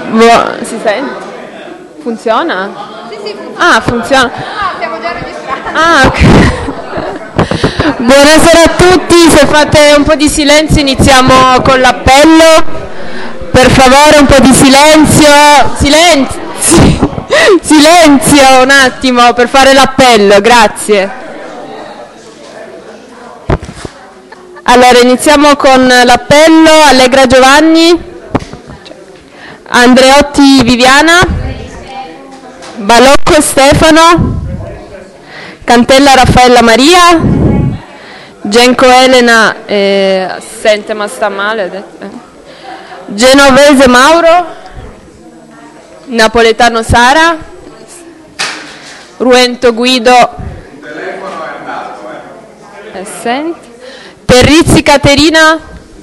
Si sente? Funziona? Sì, funziona. Ah, funziona. No, stiamo già registrando. Ah, ok. Buonasera a tutti, se fate un po' di silenzio iniziamo con l'appello. Per favore un po' di silenzio. Silenzio un attimo per fare l'appello, grazie. Allora iniziamo con l'appello. Allegra Giovanni, Andreotti Viviana, Balocco Stefano, Cantella Raffaella Maria, Genco Elena assente ma sta male, Genovese Mauro, Napoletano Sara, Ruento Guido assente, Terrizzi Caterina,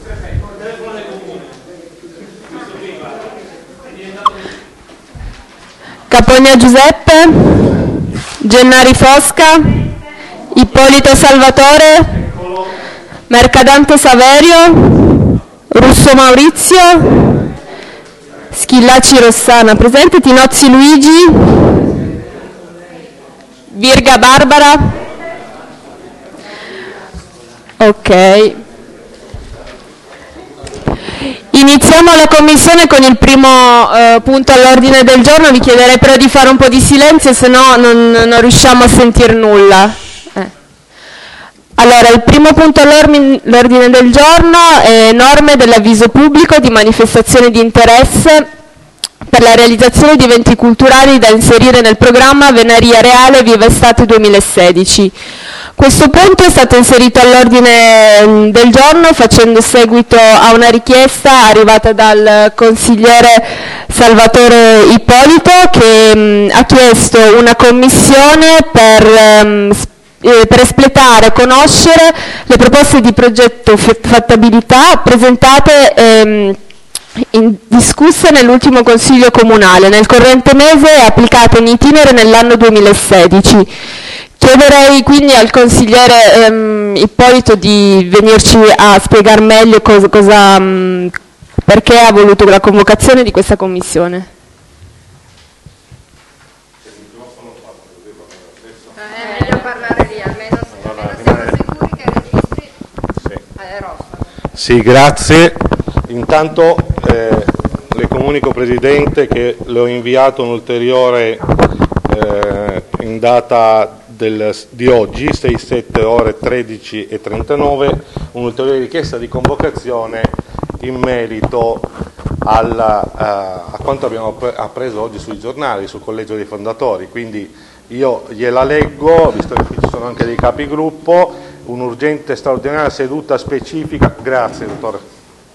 Capogna Giuseppe, Gennari Fosca, Ippolito Salvatore, Mercadante Saverio, Russo Maurizio, Schillaci Rossana presente, Tinozzi Luigi, Virga Barbara. Ok. Iniziamo la commissione con il primo punto all'ordine del giorno. Vi chiederei però di fare un po' di silenzio, se no non riusciamo a sentir nulla. Allora, il primo punto all'ordine del giorno è norme dell'avviso pubblico di manifestazione di interesse per la realizzazione di eventi culturali da inserire nel programma Venaria Reale Viva Estate 2016. Questo punto è stato inserito all'ordine del giorno facendo seguito a una richiesta arrivata dal consigliere Salvatore Ippolito che ha chiesto una commissione per espletare e conoscere le proposte di progetto fattabilità presentate discusse nell'ultimo Consiglio Comunale, nel corrente mese e applicate in itinere nell'anno 2016. Chiederei quindi al consigliere Ippolito di venirci a spiegare meglio perché ha voluto la convocazione di questa commissione. È meglio parlare lì, almeno siamo sicuri che registri. Sì, grazie. Intanto le comunico, Presidente, che le ho inviato un ulteriore in data di oggi, 6-7 ore 13:39, un'ulteriore richiesta di convocazione in merito a quanto abbiamo appreso oggi sui giornali, sul Collegio dei Fondatori. Quindi io gliela leggo, visto che qui ci sono anche dei capigruppo, un'urgente straordinaria seduta specifica, grazie dottore,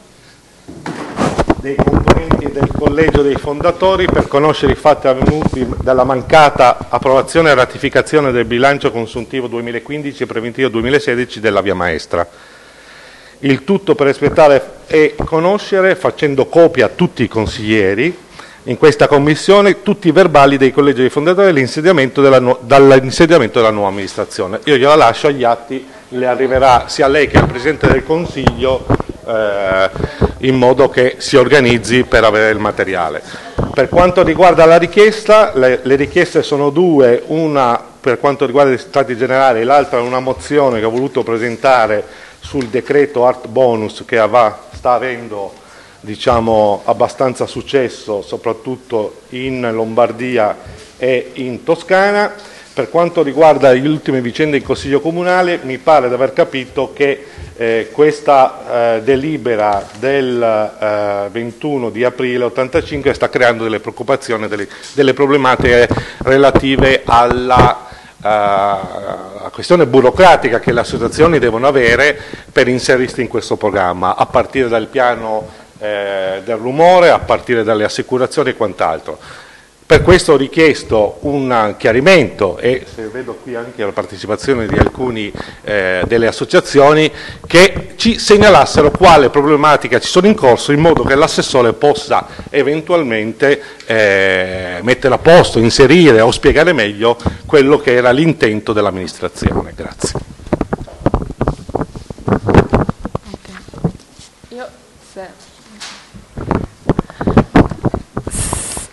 dei componenti del Collegio dei Fondatori per conoscere i fatti avvenuti dalla mancata approvazione e ratificazione del bilancio consuntivo 2015 e preventivo 2016 della Via Maestra. Il tutto per espletare e conoscere, facendo copia a tutti i consiglieri in questa commissione, tutti i verbali dei Collegi dei Fondatori dall'insediamento della nuova amministrazione. Io gliela lascio agli atti, le arriverà sia a lei che al Presidente del Consiglio in modo che si organizzi per avere il materiale. Per quanto riguarda la richiesta, le richieste sono due, una per quanto riguarda gli stati generali e l'altra è una mozione che ho voluto presentare sul decreto Art Bonus che sta avendo abbastanza successo soprattutto in Lombardia e in Toscana. Per quanto riguarda le ultime vicende in Consiglio Comunale, mi pare di aver capito che questa delibera del 21 di aprile 85 sta creando delle preoccupazioni, delle problematiche relative alla questione burocratica che le associazioni devono avere per inserirsi in questo programma, a partire dal piano del rumore, a partire dalle assicurazioni e quant'altro. Per questo ho richiesto un chiarimento e se vedo qui anche la partecipazione di alcuni delle associazioni che ci segnalassero quale problematica ci sono in corso in modo che l'assessore possa eventualmente mettere a posto, inserire o spiegare meglio quello che era l'intento dell'amministrazione. Grazie.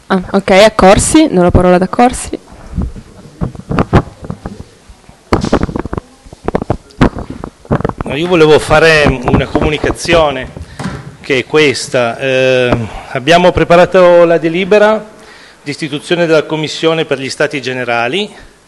Ok, Accorsi, do la parola ad Accorsi. Io volevo fare una comunicazione che è questa. Abbiamo preparato la delibera di istituzione della Commissione per gli Stati Generali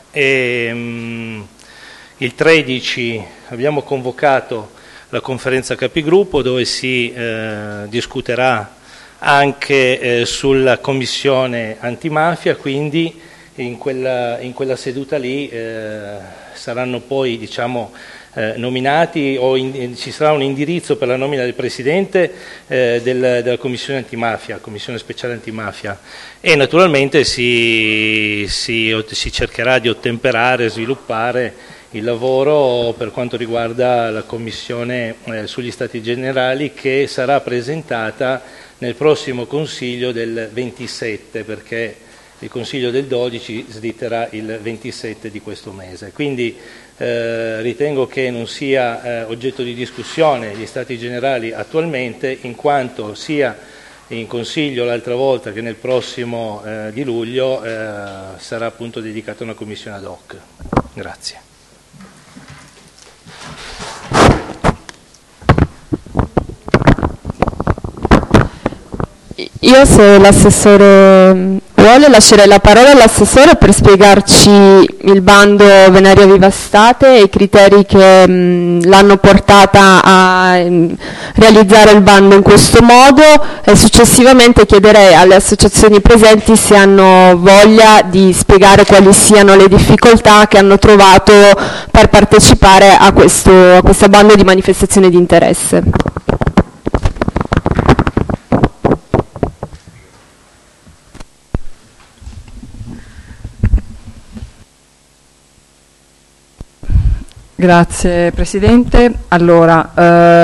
e il 13 abbiamo convocato la conferenza capigruppo dove si discuterà anche sulla Commissione antimafia, quindi in quella seduta lì saranno poi nominati o ci sarà un indirizzo per la nomina del Presidente della Commissione antimafia, Commissione speciale antimafia, e naturalmente si cercherà di ottemperare, sviluppare il lavoro per quanto riguarda la Commissione sugli Stati Generali, che sarà presentata nel prossimo Consiglio del 27, perché il Consiglio del 12 slitterà il 27 di questo mese. Quindi ritengo che non sia oggetto di discussione gli Stati Generali attualmente, in quanto sia in Consiglio l'altra volta che nel prossimo di luglio sarà appunto dedicata una commissione ad hoc. Grazie. Io, se l'assessore vuole, lascerei la parola all'assessore per spiegarci il bando Venaria Viva Estate e i criteri che l'hanno portata a realizzare il bando in questo modo, e successivamente chiederei alle associazioni presenti se hanno voglia di spiegare quali siano le difficoltà che hanno trovato per partecipare a questo bando di manifestazione di interesse. Grazie Presidente. Allora,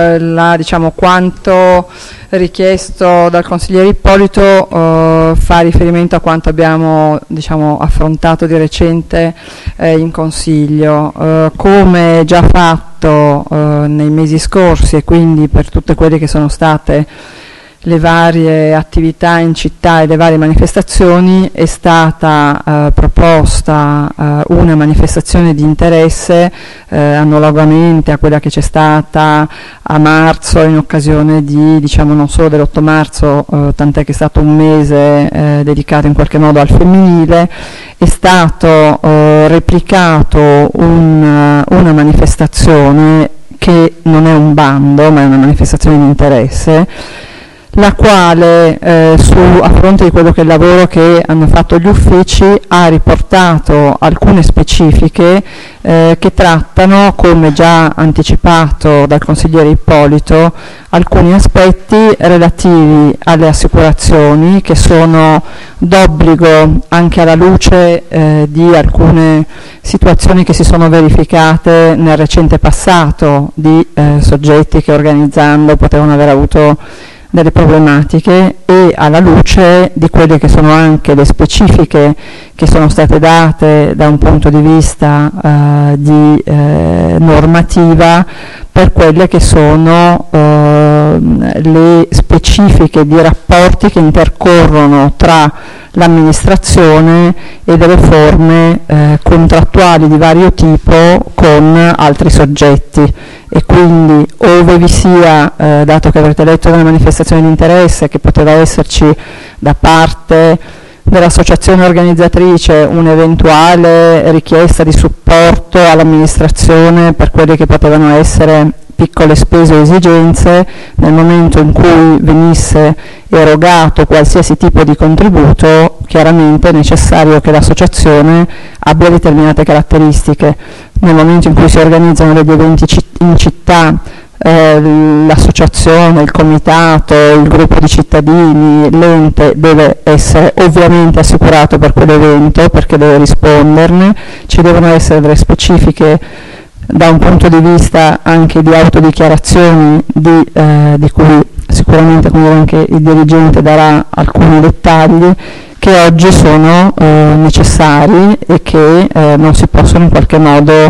quanto richiesto dal consigliere Ippolito fa riferimento a quanto abbiamo affrontato di recente in Consiglio. Come già fatto nei mesi scorsi, e quindi per tutte quelle che sono state le varie attività in città e le varie manifestazioni, è stata proposta una manifestazione di interesse analogamente a quella che c'è stata a marzo in occasione di, non solo dell'8 marzo, tant'è che è stato un mese dedicato in qualche modo al femminile. È stato replicato una manifestazione che non è un bando ma è una manifestazione di interesse, la quale a fronte di quello che è il lavoro che hanno fatto gli uffici ha riportato alcune specifiche che trattano, come già anticipato dal consigliere Ippolito, alcuni aspetti relativi alle assicurazioni, che sono d'obbligo anche alla luce di alcune situazioni che si sono verificate nel recente passato di soggetti che organizzando potevano aver avuto delle problematiche, e alla luce di quelle che sono anche le specifiche che sono state date da un punto di vista di normativa per quelle che sono le specifiche di rapporti che intercorrono tra l'amministrazione e delle forme contrattuali di vario tipo con altri soggetti. E quindi, ove vi sia, dato che avrete letto della manifestazione di interesse, che poteva esserci da parte dell'associazione organizzatrice un'eventuale richiesta di supporto all'amministrazione per quelle che potevano essere piccole spese o esigenze, nel momento in cui venisse erogato qualsiasi tipo di contributo, chiaramente è necessario che l'associazione abbia determinate caratteristiche. Nel momento in cui si organizzano degli eventi in città, l'associazione, il comitato, il gruppo di cittadini, l'ente deve essere ovviamente assicurato per quell'evento, perché deve risponderne. Ci devono essere delle specifiche da un punto di vista anche di autodichiarazioni di cui sicuramente anche il dirigente darà alcuni dettagli, che oggi sono necessari e che non si possono in qualche modo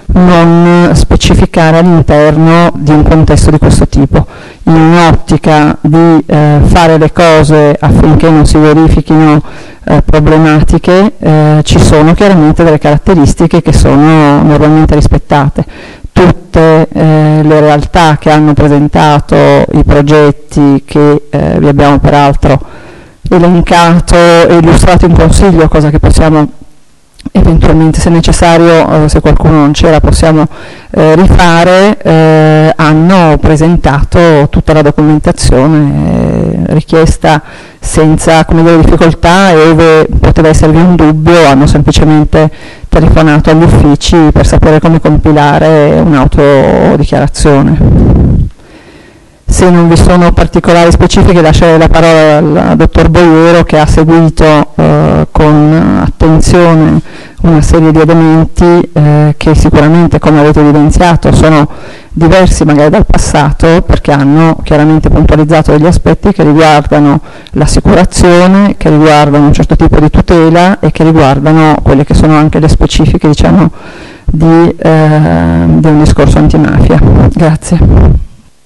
non specificare all'interno di un contesto di questo tipo, in un'ottica di fare le cose affinché non si verifichino problematiche. Ci sono chiaramente delle caratteristiche che sono normalmente rispettate. Tutte le realtà che hanno presentato i progetti che vi abbiamo peraltro elencato e illustrato in consiglio, cosa che possiamo eventualmente, se necessario, se qualcuno non c'era, possiamo rifare, hanno presentato tutta la documentazione richiesta senza, come dire, difficoltà, e ove poteva esservi un dubbio hanno semplicemente telefonato agli uffici per sapere come compilare un'autodichiarazione. Se non vi sono particolari specifiche, lascerei la parola al dottor Boiero, che ha seguito con attenzione una serie di elementi che sicuramente, come avete evidenziato, sono diversi magari dal passato, perché hanno chiaramente puntualizzato degli aspetti che riguardano l'assicurazione, che riguardano un certo tipo di tutela e che riguardano quelle che sono anche le specifiche, diciamo, di un discorso antimafia. Grazie.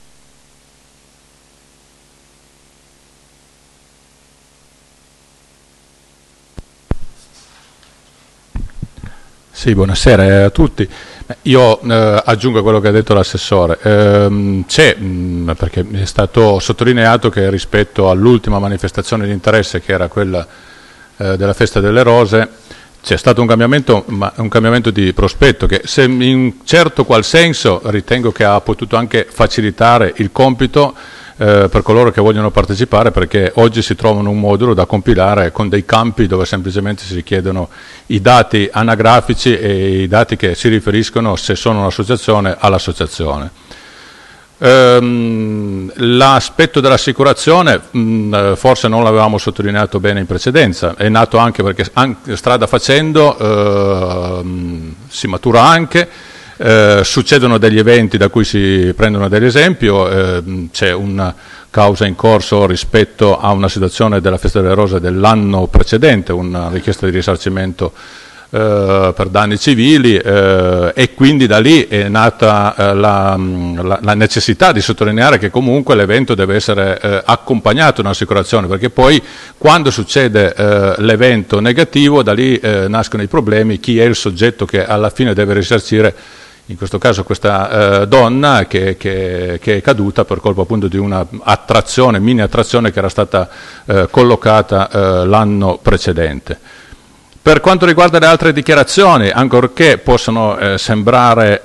Sì, buonasera a tutti. Io aggiungo a quello che ha detto l'assessore. C'è, perché è stato sottolineato che rispetto all'ultima manifestazione di interesse, che era quella della Festa delle Rose, c'è stato un cambiamento, ma un cambiamento di prospetto che, se in certo qual senso, ritengo che ha potuto anche facilitare il compito per coloro che vogliono partecipare, perché oggi si trovano un modulo da compilare con dei campi dove semplicemente si richiedono i dati anagrafici e i dati che si riferiscono, se sono un'associazione, all'associazione. L'aspetto dell'assicurazione forse non l'avevamo sottolineato bene in precedenza, è nato anche perché strada facendo si matura anche. Succedono degli eventi da cui si prendono dell'esempio, c'è una causa in corso rispetto a una situazione della Festa delle Rose dell'anno precedente, una richiesta di risarcimento per danni civili, e quindi da lì è nata la necessità di sottolineare che comunque l'evento deve essere accompagnato da un'assicurazione, perché poi quando succede l'evento negativo, da lì nascono i problemi, chi è il soggetto che alla fine deve risarcire. In questo caso questa donna che è caduta per colpa appunto di una attrazione, mini attrazione che era stata collocata l'anno precedente. Per quanto riguarda le altre dichiarazioni, ancorché possano sembrare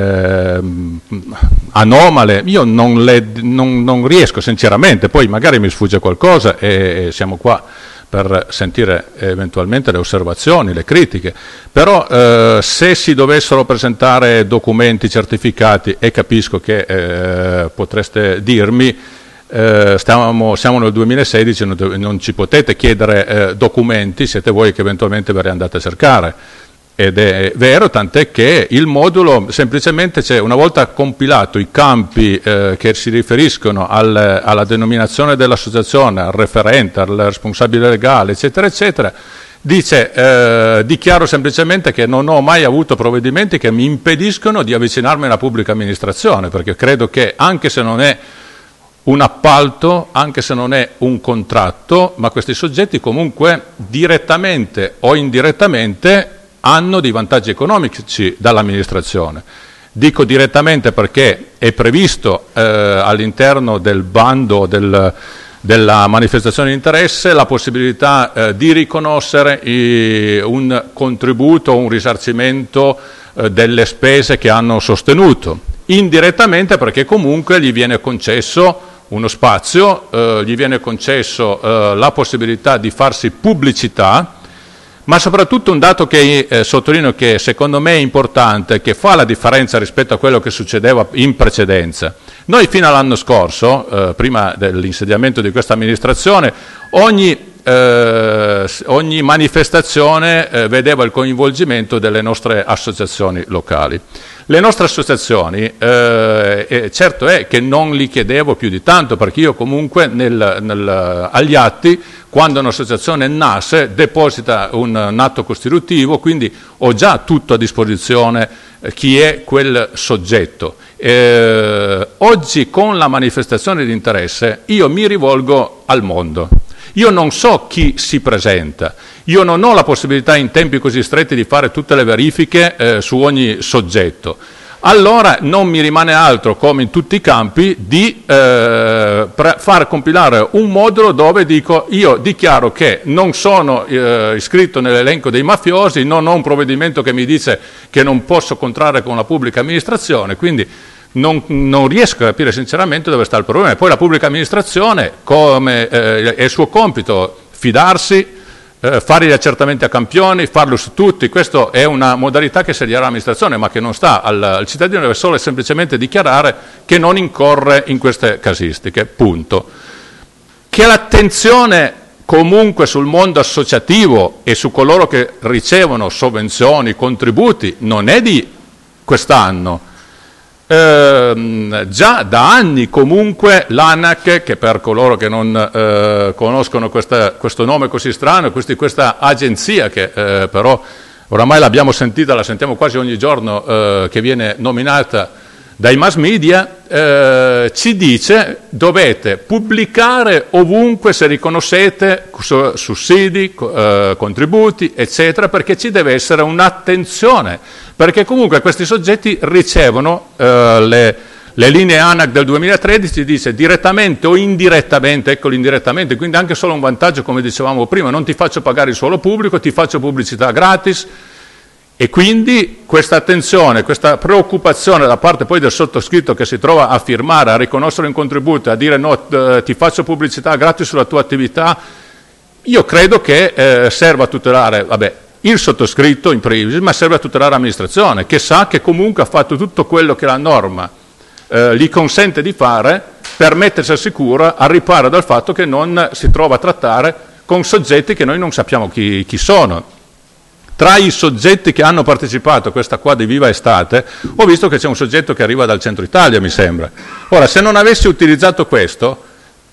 anomale, io non riesco sinceramente, poi magari mi sfugge qualcosa e siamo qua per sentire eventualmente le osservazioni, le critiche, però se si dovessero presentare documenti certificati, e capisco che potreste dirmi, siamo nel 2016, non ci potete chiedere documenti, siete voi che eventualmente ve li andate a cercare. Ed è vero, tant'è che il modulo semplicemente c'è, una volta compilato i campi che si riferiscono alla denominazione dell'associazione, al referente, al responsabile legale, eccetera, eccetera, dice dichiaro semplicemente che non ho mai avuto provvedimenti che mi impediscono di avvicinarmi alla pubblica amministrazione, perché credo che anche se non è un appalto, anche se non è un contratto, ma questi soggetti comunque direttamente o indirettamente hanno dei vantaggi economici dall'amministrazione. Dico direttamente perché è previsto all'interno del bando della manifestazione di interesse la possibilità di riconoscere un contributo, un risarcimento delle spese che hanno sostenuto. Indirettamente perché comunque gli viene concesso uno spazio, gli viene concesso la possibilità di farsi pubblicità, ma soprattutto un dato che sottolineo, che secondo me è importante, che fa la differenza rispetto a quello che succedeva in precedenza. Noi fino all'anno scorso, prima dell'insediamento di questa amministrazione, ogni manifestazione vedeva il coinvolgimento delle nostre associazioni locali. Le nostre associazioni, certo è che non li chiedevo più di tanto, perché io comunque agli atti, quando un'associazione nasce, deposita un atto costitutivo, quindi ho già tutto a disposizione chi è quel soggetto. Oggi con la manifestazione di interesse io mi rivolgo al mondo. Io non so chi si presenta, io non ho la possibilità in tempi così stretti di fare tutte le verifiche su ogni soggetto. Allora non mi rimane altro, come in tutti i campi, di far compilare un modulo dove dico: io dichiaro che non sono iscritto nell'elenco dei mafiosi, non ho un provvedimento che mi dice che non posso contrarre con la pubblica amministrazione, quindi non riesco a capire sinceramente dove sta il problema. E poi la pubblica amministrazione, come è il suo compito, fidarsi, fare gli accertamenti a campioni, farlo su tutti. Questa è una modalità che segue l'amministrazione, ma che non sta al cittadino, deve solo e semplicemente dichiarare che non incorre in queste casistiche, punto. Che l'attenzione comunque sul mondo associativo e su coloro che ricevono sovvenzioni, contributi, non è di quest'anno. Già da anni comunque l'ANAC, che per coloro che non conoscono questo nome così strano, questa agenzia che però oramai l'abbiamo sentita, la sentiamo quasi ogni giorno, che viene nominata dai mass media, ci dice: dovete pubblicare ovunque se riconoscete sussidi, contributi, eccetera, perché ci deve essere un'attenzione, perché comunque questi soggetti ricevono le linee ANAC del 2013, dice direttamente o indirettamente, ecco l'indirettamente, quindi anche solo un vantaggio, come dicevamo prima: non ti faccio pagare il suolo pubblico, ti faccio pubblicità gratis. E quindi questa attenzione, questa preoccupazione da parte poi del sottoscritto, che si trova a firmare, a riconoscere un contributo, a dire no, ti faccio pubblicità gratis sulla tua attività, io credo che serva a tutelare, il sottoscritto in primis, ma serve a tutelare l'amministrazione, che sa che comunque ha fatto tutto quello che la norma gli consente di fare per mettersi al sicuro, al riparo dal fatto che non si trova a trattare con soggetti che noi non sappiamo chi sono. Tra i soggetti che hanno partecipato a questa qua di Viva Estate, ho visto che c'è un soggetto che arriva dal centro Italia, mi sembra. Ora, se non avessi utilizzato questo,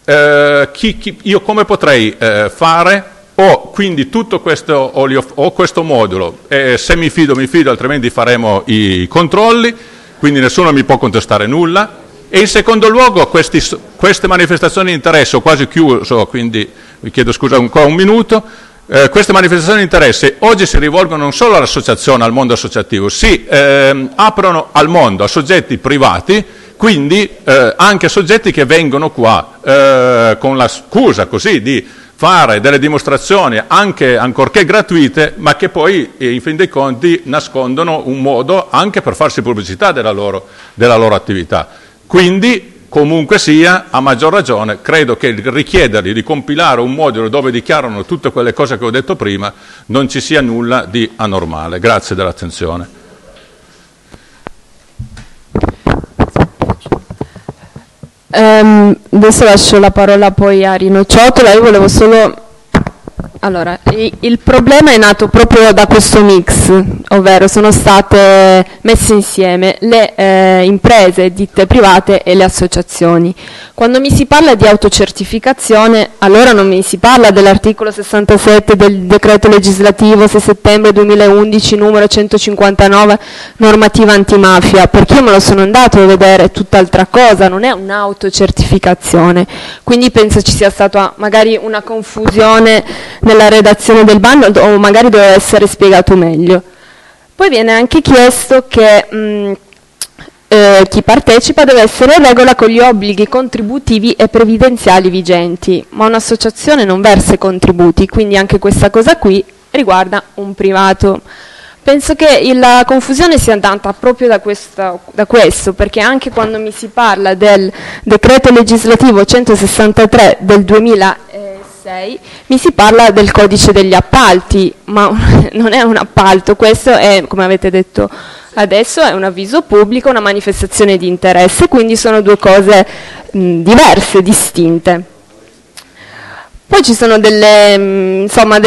io come potrei fare? Quindi tutto questo, o questo modulo, se mi fido, altrimenti faremo i controlli, quindi nessuno mi può contestare nulla. E in secondo luogo queste manifestazioni di interesse, ho quasi chiuso, quindi vi chiedo scusa ancora un minuto. Queste manifestazioni di interesse oggi si rivolgono non solo all'associazione, al mondo associativo, si aprono al mondo, a soggetti privati, quindi anche a soggetti che vengono qua con la scusa così di fare delle dimostrazioni anche ancorché gratuite, ma che poi in fin dei conti nascondono un modo anche per farsi pubblicità della loro attività. Quindi comunque sia, a maggior ragione, credo che richiedergli di compilare un modulo dove dichiarano tutte quelle cose che ho detto prima non ci sia nulla di anormale. Grazie dell'attenzione. Adesso lascio la parola poi a Rino Ciotola. Io volevo solo... Allora, il problema è nato proprio da questo mix, ovvero sono state messe insieme le imprese ditte private e le associazioni. Quando mi si parla di autocertificazione, allora non mi si parla dell'articolo 67 del decreto legislativo 6 settembre 2011 numero 159 normativa antimafia, perché io me lo sono andato a vedere, tutt'altra cosa, non è un'autocertificazione. Quindi penso ci sia stata magari una confusione nella redazione del bando, o magari doveva essere spiegato meglio. Poi viene anche chiesto che chi partecipa deve essere in regola con gli obblighi contributivi e previdenziali vigenti, ma un'associazione non versa i contributi, quindi anche questa cosa qui riguarda un privato. Penso che la confusione sia andata proprio da questo, perché anche quando mi si parla del decreto legislativo 163 del 2006 mi si parla del codice degli appalti, ma non è un appalto, questo è, come avete detto adesso, è un avviso pubblico, una manifestazione di interesse, quindi sono due cose diverse, distinte. Poi ci sono delle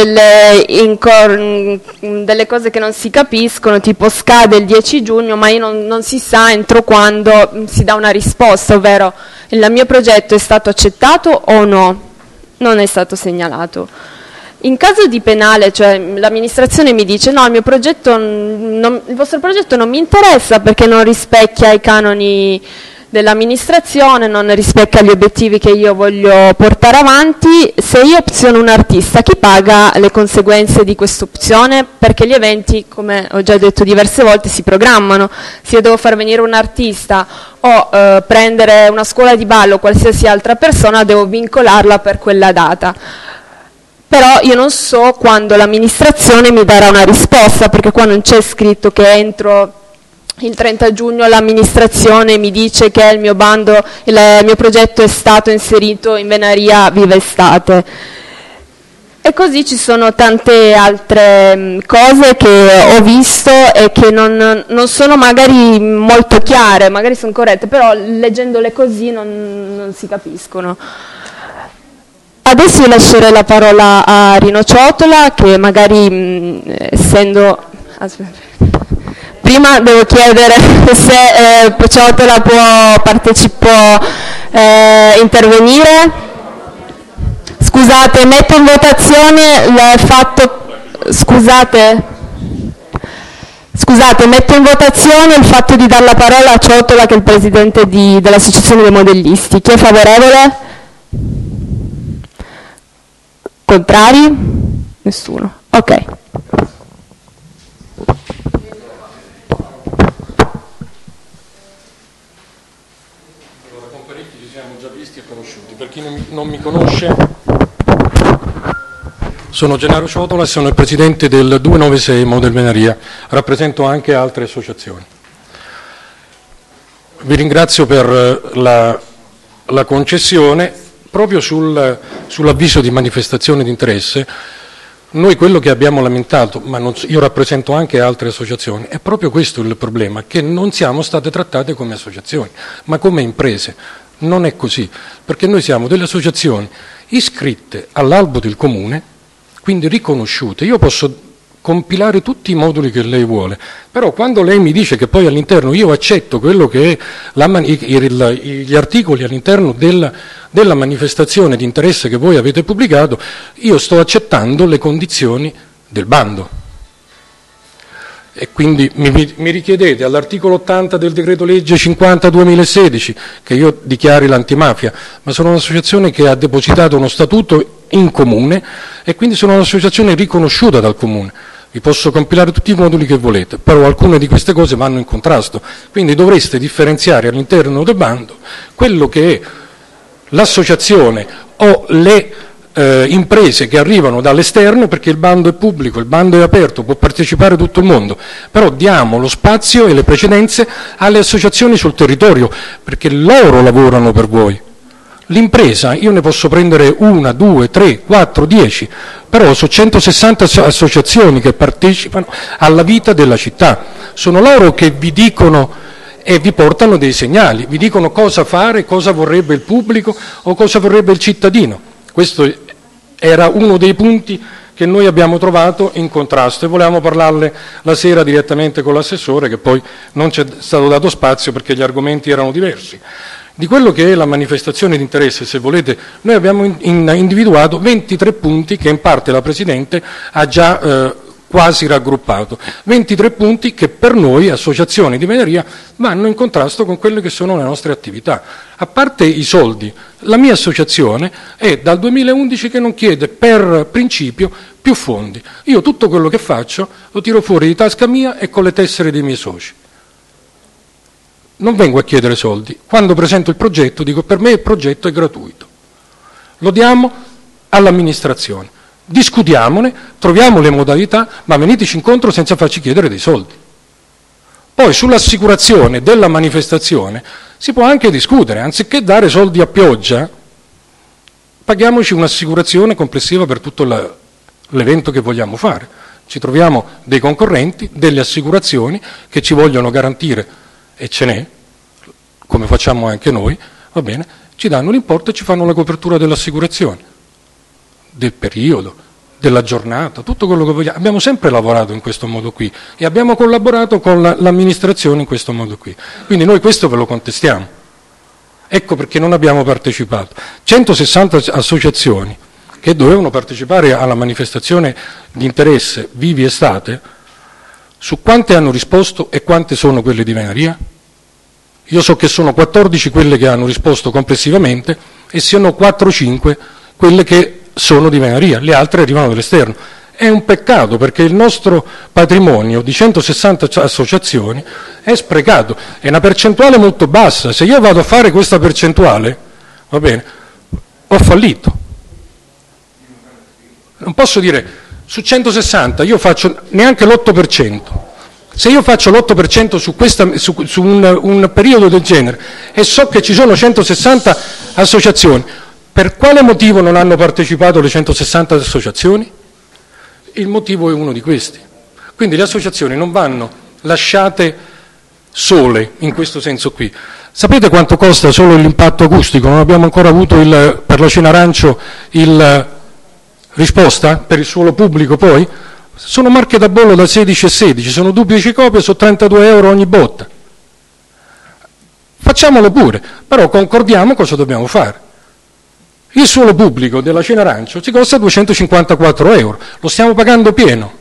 cose che non si capiscono, tipo scade il 10 giugno, ma non si sa entro quando si dà una risposta, ovvero il mio progetto è stato accettato o no, non è stato segnalato. In caso di penale, cioè l'amministrazione mi dice no, il vostro progetto non mi interessa perché non rispecchia i canoni dell'amministrazione, non rispecchia gli obiettivi che io voglio portare avanti. Se io opziono un artista, chi paga le conseguenze di questa opzione? Perché gli eventi, come ho già detto diverse volte, si programmano. Se io devo far venire un artista o prendere una scuola di ballo o qualsiasi altra persona, devo vincolarla per quella data. Però io non so quando l'amministrazione mi darà una risposta, perché qua non c'è scritto che entro il 30 giugno l'amministrazione mi dice che il mio progetto è stato inserito in Venaria Viva Estate. E così ci sono tante altre cose che ho visto e che non sono magari molto chiare, magari sono corrette, però leggendole così non si capiscono. Adesso io lascerei la parola a Rino Ciotola, che magari essendo... Prima devo chiedere se Ciotola può intervenire. Scusate, metto in votazione il fatto... Scusate, metto in votazione il fatto di dare la parola a Ciotola, che è il presidente dell'Associazione dei Modellisti. Chi è favorevole? Contrari? Nessuno. Ok. Per chi non mi conosce, sono Gennaro Ciotola e sono il presidente del 296 Model Venaria, rappresento anche altre associazioni. Vi ringrazio per la concessione. Proprio sull'avviso di manifestazione di interesse, noi quello che abbiamo lamentato, ma io rappresento anche altre associazioni, è proprio questo il problema, che non siamo state trattate come associazioni, ma come imprese. Non è così, perché noi siamo delle associazioni iscritte all'albo del comune, quindi riconosciute. Io posso compilare tutti i moduli che lei vuole, però quando lei mi dice che poi all'interno io accetto quello che è gli articoli all'interno della manifestazione di interesse che voi avete pubblicato, io sto accettando le condizioni del bando. E quindi mi richiedete all'articolo 80 del decreto legge 50/2016 che io dichiari l'antimafia, ma sono un'associazione che ha depositato uno statuto in comune e quindi sono un'associazione riconosciuta dal comune. Vi posso compilare tutti i moduli che volete, però alcune di queste cose vanno in contrasto, quindi dovreste differenziare all'interno del bando quello che è l'associazione o le imprese che arrivano dall'esterno, perché il bando è pubblico, il bando è aperto, può partecipare tutto il mondo, però diamo lo spazio e le precedenze alle associazioni sul territorio, perché loro lavorano per voi. L'impresa, io ne posso prendere 1, 2, 3, 4, 10, però sono 160 associazioni che partecipano alla vita della città, sono loro che vi dicono e vi portano dei segnali, vi dicono cosa fare, cosa vorrebbe il pubblico o cosa vorrebbe il cittadino. Questo era uno dei punti che noi abbiamo trovato in contrasto e volevamo parlarne la sera direttamente con l'assessore, che poi non ci è stato dato spazio perché gli argomenti erano diversi. Di quello che è la manifestazione di interesse, se volete, noi abbiamo individuato 23 punti che in parte la Presidente ha già quasi raggruppato, 23 punti che per noi, associazioni di Venaria, vanno in contrasto con quelle che sono le nostre attività. A parte i soldi, la mia associazione è dal 2011 che non chiede per principio più fondi. Io tutto quello che faccio lo tiro fuori di tasca mia e con le tessere dei miei soci. Non vengo a chiedere soldi. Quando presento il progetto dico per me il progetto è gratuito. Lo diamo all'amministrazione. Discutiamone, troviamo le modalità, ma veniteci incontro senza farci chiedere dei soldi. Poi sull'assicurazione della manifestazione si può anche discutere, anziché dare soldi a pioggia, paghiamoci un'assicurazione complessiva per tutto l'evento che vogliamo fare. Ci troviamo dei concorrenti, delle assicurazioni che ci vogliono garantire, e ce n'è, come facciamo anche noi, va bene, ci danno l'importo e ci fanno la copertura dell'assicurazione. del periodo, della giornata, tutto quello che vogliamo. Abbiamo sempre lavorato in questo modo qui e abbiamo collaborato con l'amministrazione in questo modo qui. Quindi noi questo ve lo contestiamo. Ecco perché non abbiamo partecipato. 160 associazioni che dovevano partecipare alla manifestazione di interesse Vivi Estate, su quante hanno risposto e quante sono quelle di Venaria? Io so che sono 14 quelle che hanno risposto complessivamente e siano 4-5 quelle che sono di Venaria, le altre arrivano dall'esterno. È un peccato perché il nostro patrimonio di 160 associazioni è sprecato, è una percentuale molto bassa. Se io vado a fare questa percentuale, va bene, ho fallito. Non posso dire su 160 io faccio neanche l'8%. Se io faccio l'8% su un periodo del genere e so che ci sono 160 associazioni, per quale motivo non hanno partecipato le 160 associazioni? Il motivo è uno di questi. Quindi le associazioni non vanno lasciate sole in questo senso qui. Sapete quanto costa solo l'impatto acustico? Non abbiamo ancora avuto per la Cena Arancio risposta per il suolo pubblico poi? Sono marche da bollo da 16 e 16, sono duplici copie, sono 32 euro ogni botta. Facciamolo pure, però concordiamo cosa dobbiamo fare. Il suolo pubblico della Cena Arancio ci costa 254 euro, lo stiamo pagando pieno.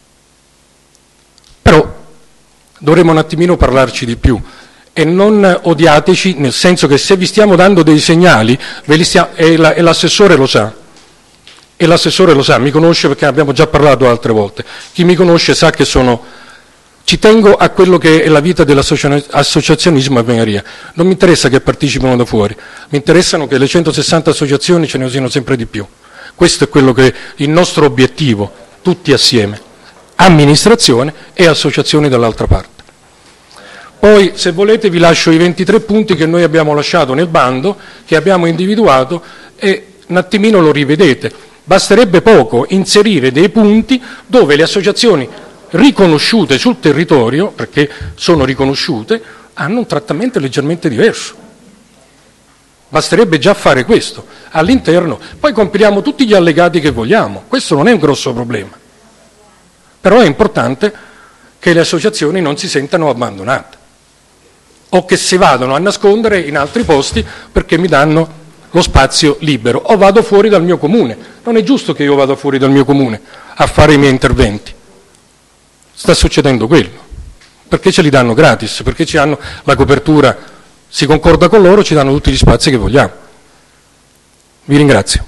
Però dovremmo un attimino parlarci di più e non odiateci, nel senso che se vi stiamo dando dei segnali, e l'assessore lo sa, e l'assessore lo sa, mi conosce perché abbiamo già parlato altre volte, chi mi conosce sa che ci tengo a quello che è la vita dell'associazionismo a Venaria. Non mi interessa che partecipino da fuori, mi interessano che le 160 associazioni ce ne siano sempre di più. Questo è quello che è il nostro obiettivo, tutti assieme, amministrazione e associazioni dall'altra parte. Poi, se volete, vi lascio i 23 punti che noi abbiamo lasciato nel bando, che abbiamo individuato, e un attimino lo rivedete. Basterebbe poco inserire dei punti dove le associazioni riconosciute sul territorio, perché sono riconosciute, hanno un trattamento leggermente diverso. Basterebbe già fare questo all'interno, poi compiliamo tutti gli allegati che vogliamo, questo non è un grosso problema. Però è importante che le associazioni non si sentano abbandonate o che si vadano a nascondere in altri posti perché mi danno lo spazio libero o vado fuori dal mio comune. Non è giusto che io vada fuori dal mio comune a fare i miei interventi. Sta succedendo quello, perché ce li danno gratis, perché ci hanno la copertura, si concorda con loro, ci danno tutti gli spazi che vogliamo. Vi ringrazio.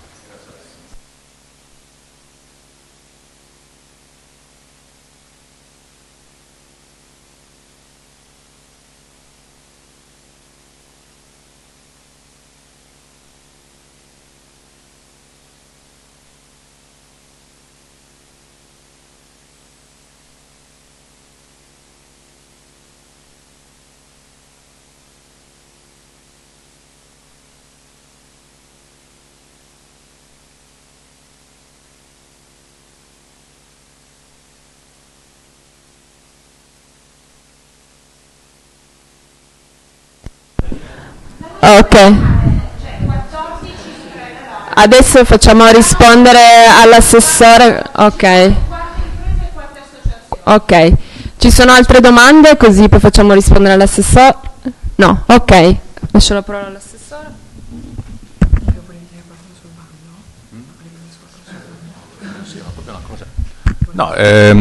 Ok. Adesso facciamo rispondere all'assessore. Ok. Ok. Ci sono altre domande così poi facciamo rispondere all'assessore? No, ok. Lascio la parola all'assessore. No,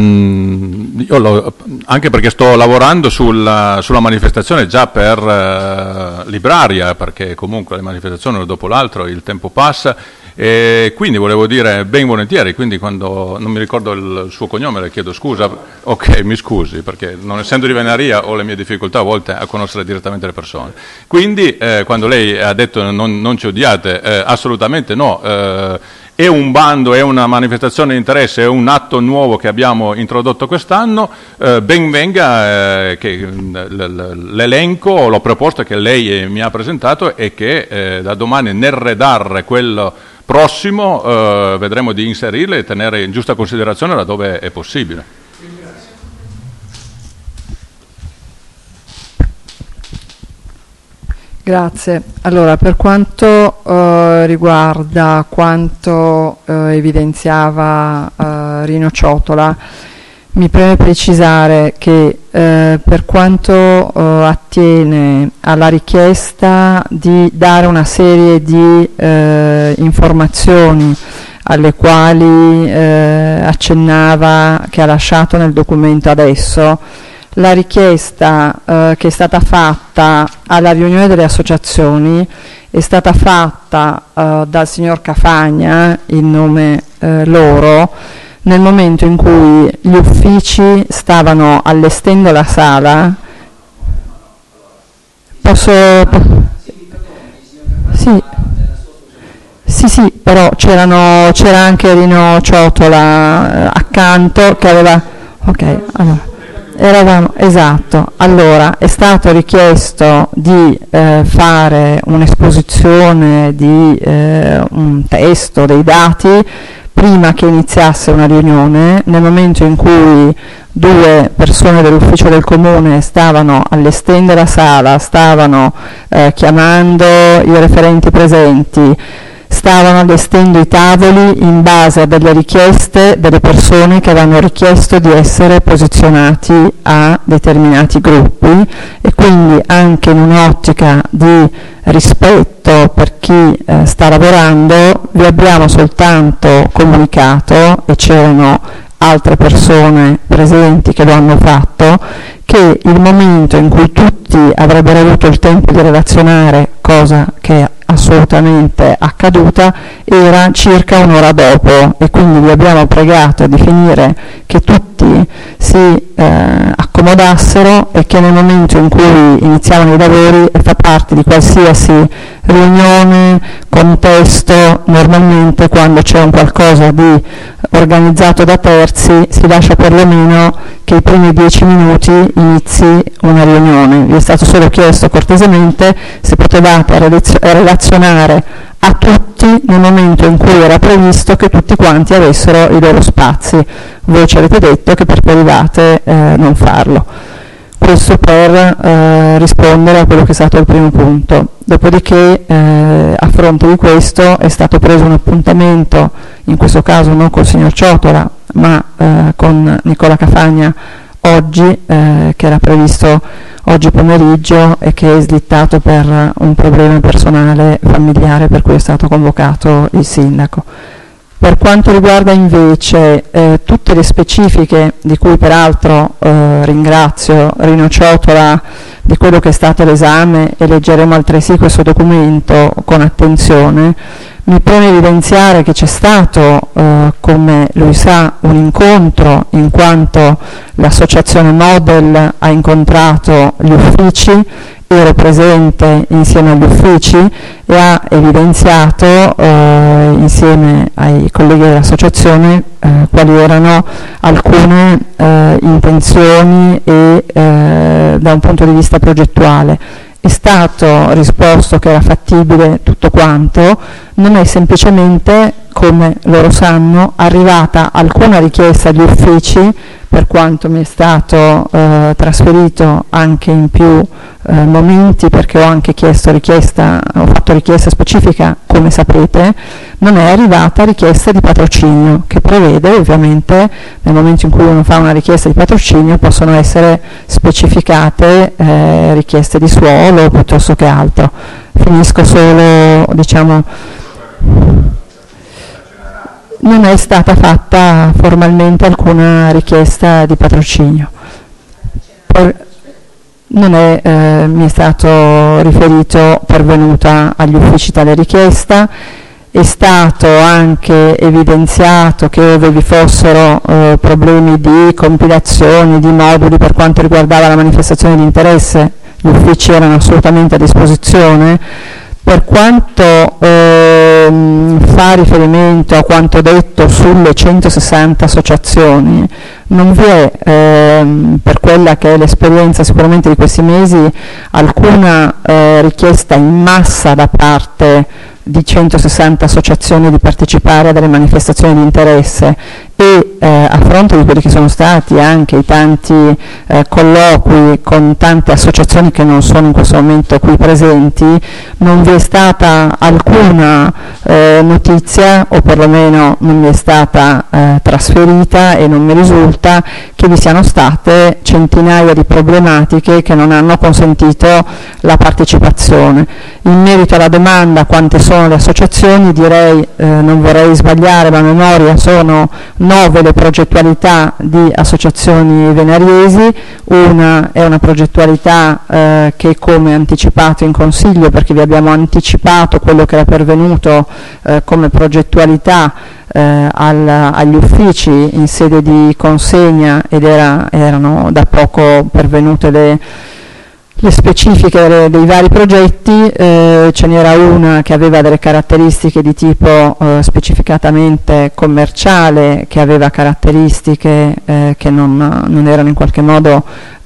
anche perché sto lavorando sulla manifestazione già per Libraria, perché comunque le manifestazioni uno dopo l'altro, il tempo passa, e quindi volevo dire ben volentieri, quindi quando non mi ricordo il suo cognome le chiedo scusa, ok, mi scusi, perché non essendo di Venaria ho le mie difficoltà a volte a conoscere direttamente le persone. Quindi quando lei ha detto non ci odiate, assolutamente no. È un bando, è una manifestazione di interesse, è un atto nuovo che abbiamo introdotto quest'anno, ben venga che l'elenco, l'ho proposto che lei mi ha presentato e che da domani nel redar quello prossimo vedremo di inserirle e tenere in giusta considerazione laddove è possibile. Grazie. Allora, per quanto riguarda quanto evidenziava Rino Ciotola, mi preme precisare che per quanto attiene alla richiesta di dare una serie di informazioni alle quali accennava, che ha lasciato nel documento adesso, la richiesta che è stata fatta alla riunione delle associazioni è stata fatta dal signor Cafagna, in nome loro, nel momento in cui gli uffici stavano allestendo la sala. Sì, però c'era anche Rino Ciotola accanto che aveva... Ok, allora, esatto. Allora, è stato richiesto di fare un'esposizione di un testo, dei dati, prima che iniziasse una riunione. Nel momento in cui due persone dell'ufficio del comune stavano allestendo la sala, stavano chiamando i referenti presenti, stavano allestendo i tavoli in base a delle richieste delle persone che avevano richiesto di essere posizionati a determinati gruppi, e quindi anche in un'ottica di rispetto per chi sta lavorando vi abbiamo soltanto comunicato, e c'erano altre persone presenti che lo hanno fatto, che il momento in cui tutti avrebbero avuto il tempo di relazionare, cosa che assolutamente accaduta, era circa un'ora dopo, e quindi vi abbiamo pregato di finire che tutti si accomodassero, e che nel momento in cui iniziavano i lavori, e fa parte di qualsiasi riunione, contesto, normalmente quando c'è un qualcosa di organizzato da terzi si lascia perlomeno che i primi 10 minuti inizi una riunione. Vi è stato solo chiesto cortesemente se potevate relazionare a tutti nel momento in cui era previsto che tutti quanti avessero i loro spazi. Voi ci avete detto che preferivate non farlo. Questo per rispondere a quello che è stato il primo punto. Dopodiché, a fronte di questo, è stato preso un appuntamento, in questo caso non col signor Ciotola, ma con Nicola Cafagna oggi, che era previsto oggi pomeriggio e che è slittato per un problema personale familiare per cui è stato convocato il sindaco. Per quanto riguarda invece tutte le specifiche, di cui peraltro ringrazio Rino Ciotola di quello che è stato l'esame, e leggeremo altresì questo documento con attenzione, mi preme evidenziare che c'è stato, come lui sa, un incontro, in quanto l'associazione Model ha incontrato gli uffici, ero presente insieme agli uffici e ha evidenziato insieme ai colleghi dell'associazione quali erano alcune intenzioni e da un punto di vista progettuale. È stato risposto che era fattibile tutto quanto, non è semplicemente, come loro sanno, arrivata alcuna richiesta agli uffici, per quanto mi è stato trasferito anche in più momenti, perché ho anche fatto richiesta specifica, come sapete, non è arrivata richiesta di patrocinio, che prevede ovviamente nel momento in cui uno fa una richiesta di patrocinio possono essere specificate richieste di suolo piuttosto che altro. Finisco solo, diciamo, non è stata fatta formalmente alcuna richiesta di patrocinio. Non è, mi è stato riferito, pervenuta agli uffici tale richiesta. È stato anche evidenziato che ove vi fossero problemi di compilazioni, di moduli per quanto riguardava la manifestazione di interesse, gli uffici erano assolutamente a disposizione. Per quanto fa riferimento a quanto detto sulle 160 associazioni, non vi è, per quella che è l'esperienza sicuramente di questi mesi, alcuna richiesta in massa da parte di 160 associazioni di partecipare a delle manifestazioni di interesse, e a fronte di quelli che sono stati anche i tanti colloqui con tante associazioni che non sono in questo momento qui presenti, non vi è stata alcuna notizia, o perlomeno non mi è stata trasferita e non mi risulta che vi siano state centinaia di problematiche che non hanno consentito la partecipazione. In merito alla domanda quante sono le associazioni, direi, non vorrei sbagliare la memoria, sono 9 le progettualità di associazioni venariesi. Una è una progettualità che, come anticipato in Consiglio, perché vi abbiamo anticipato quello che era pervenuto come progettualità agli uffici in sede di consegna, ed erano da poco pervenute le specifiche dei vari progetti. Ce n'era una che aveva delle caratteristiche di tipo specificatamente commerciale, che aveva caratteristiche che non erano in qualche modo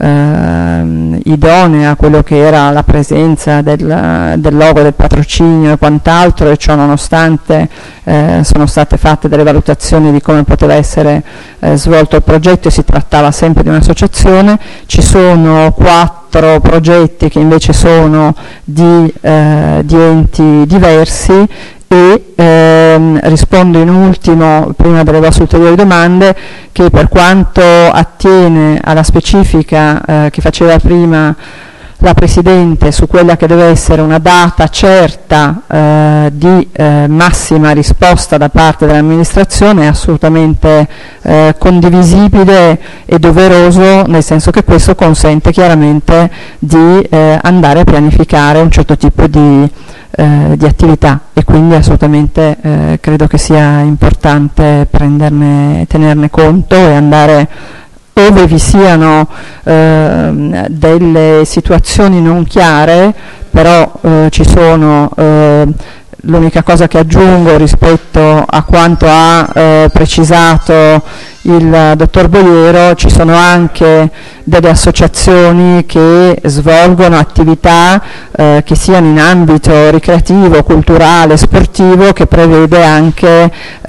idonee a quello che era la presenza del logo, del patrocinio e quant'altro, e ciò nonostante sono state fatte delle valutazioni di come poteva essere svolto il progetto, e si trattava sempre di un'associazione. Ci sono 4 progetti che invece sono di enti diversi, e rispondo in ultimo, prima delle vostre ulteriori domande, che per quanto attiene alla specifica che faceva prima la Presidente su quella che deve essere una data certa di massima risposta da parte dell'amministrazione, è assolutamente condivisibile e doveroso, nel senso che questo consente chiaramente di andare a pianificare un certo tipo di attività, e quindi assolutamente credo che sia importante tenerne conto e andare, ove vi siano delle situazioni non chiare, però ci sono, l'unica cosa che aggiungo rispetto a quanto ha precisato il dottor Boiero, ci sono anche delle associazioni che svolgono attività che siano in ambito ricreativo, culturale, sportivo, che prevede anche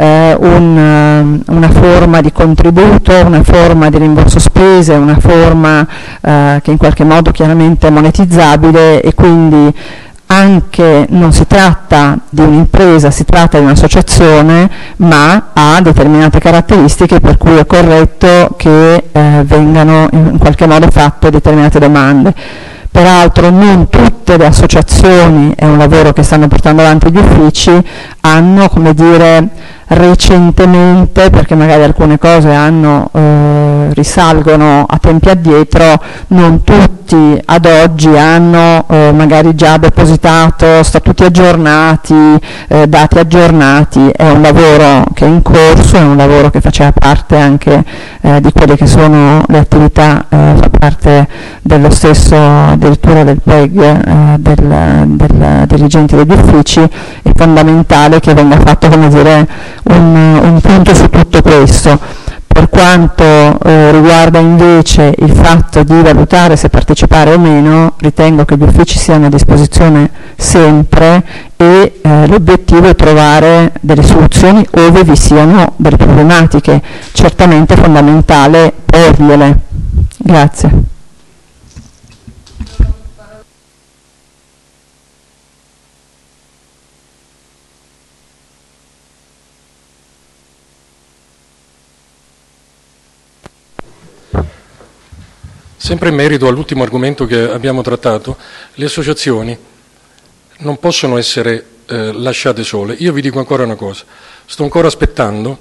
una forma di contributo, una forma di rimborso spese, una forma che in qualche modo chiaramente è monetizzabile, e quindi anche non si tratta di un'impresa, si tratta di un'associazione, ma ha determinate caratteristiche per cui è corretto che vengano in qualche modo fatte determinate domande. Peraltro non tutte le associazioni, è un lavoro che stanno portando avanti gli uffici, hanno, come dire, recentemente, perché magari alcune cose risalgono a tempi addietro, non tutti ad oggi hanno magari già depositato statuti aggiornati, dati aggiornati. È un lavoro che è in corso, è un lavoro che faceva parte anche di quelle che sono le attività, fa parte dello stesso, addirittura del PEG, del dirigente degli uffici. È fondamentale che venga fatto, come dire, un punto su tutto questo. Per quanto riguarda invece il fatto di valutare se partecipare o meno, ritengo che gli uffici siano a disposizione sempre, e l'obiettivo è trovare delle soluzioni ove vi siano delle problematiche. Certamente è fondamentale porgliele. Grazie. Sempre in merito all'ultimo argomento che abbiamo trattato, le associazioni non possono essere lasciate sole. Io vi dico ancora una cosa, sto ancora aspettando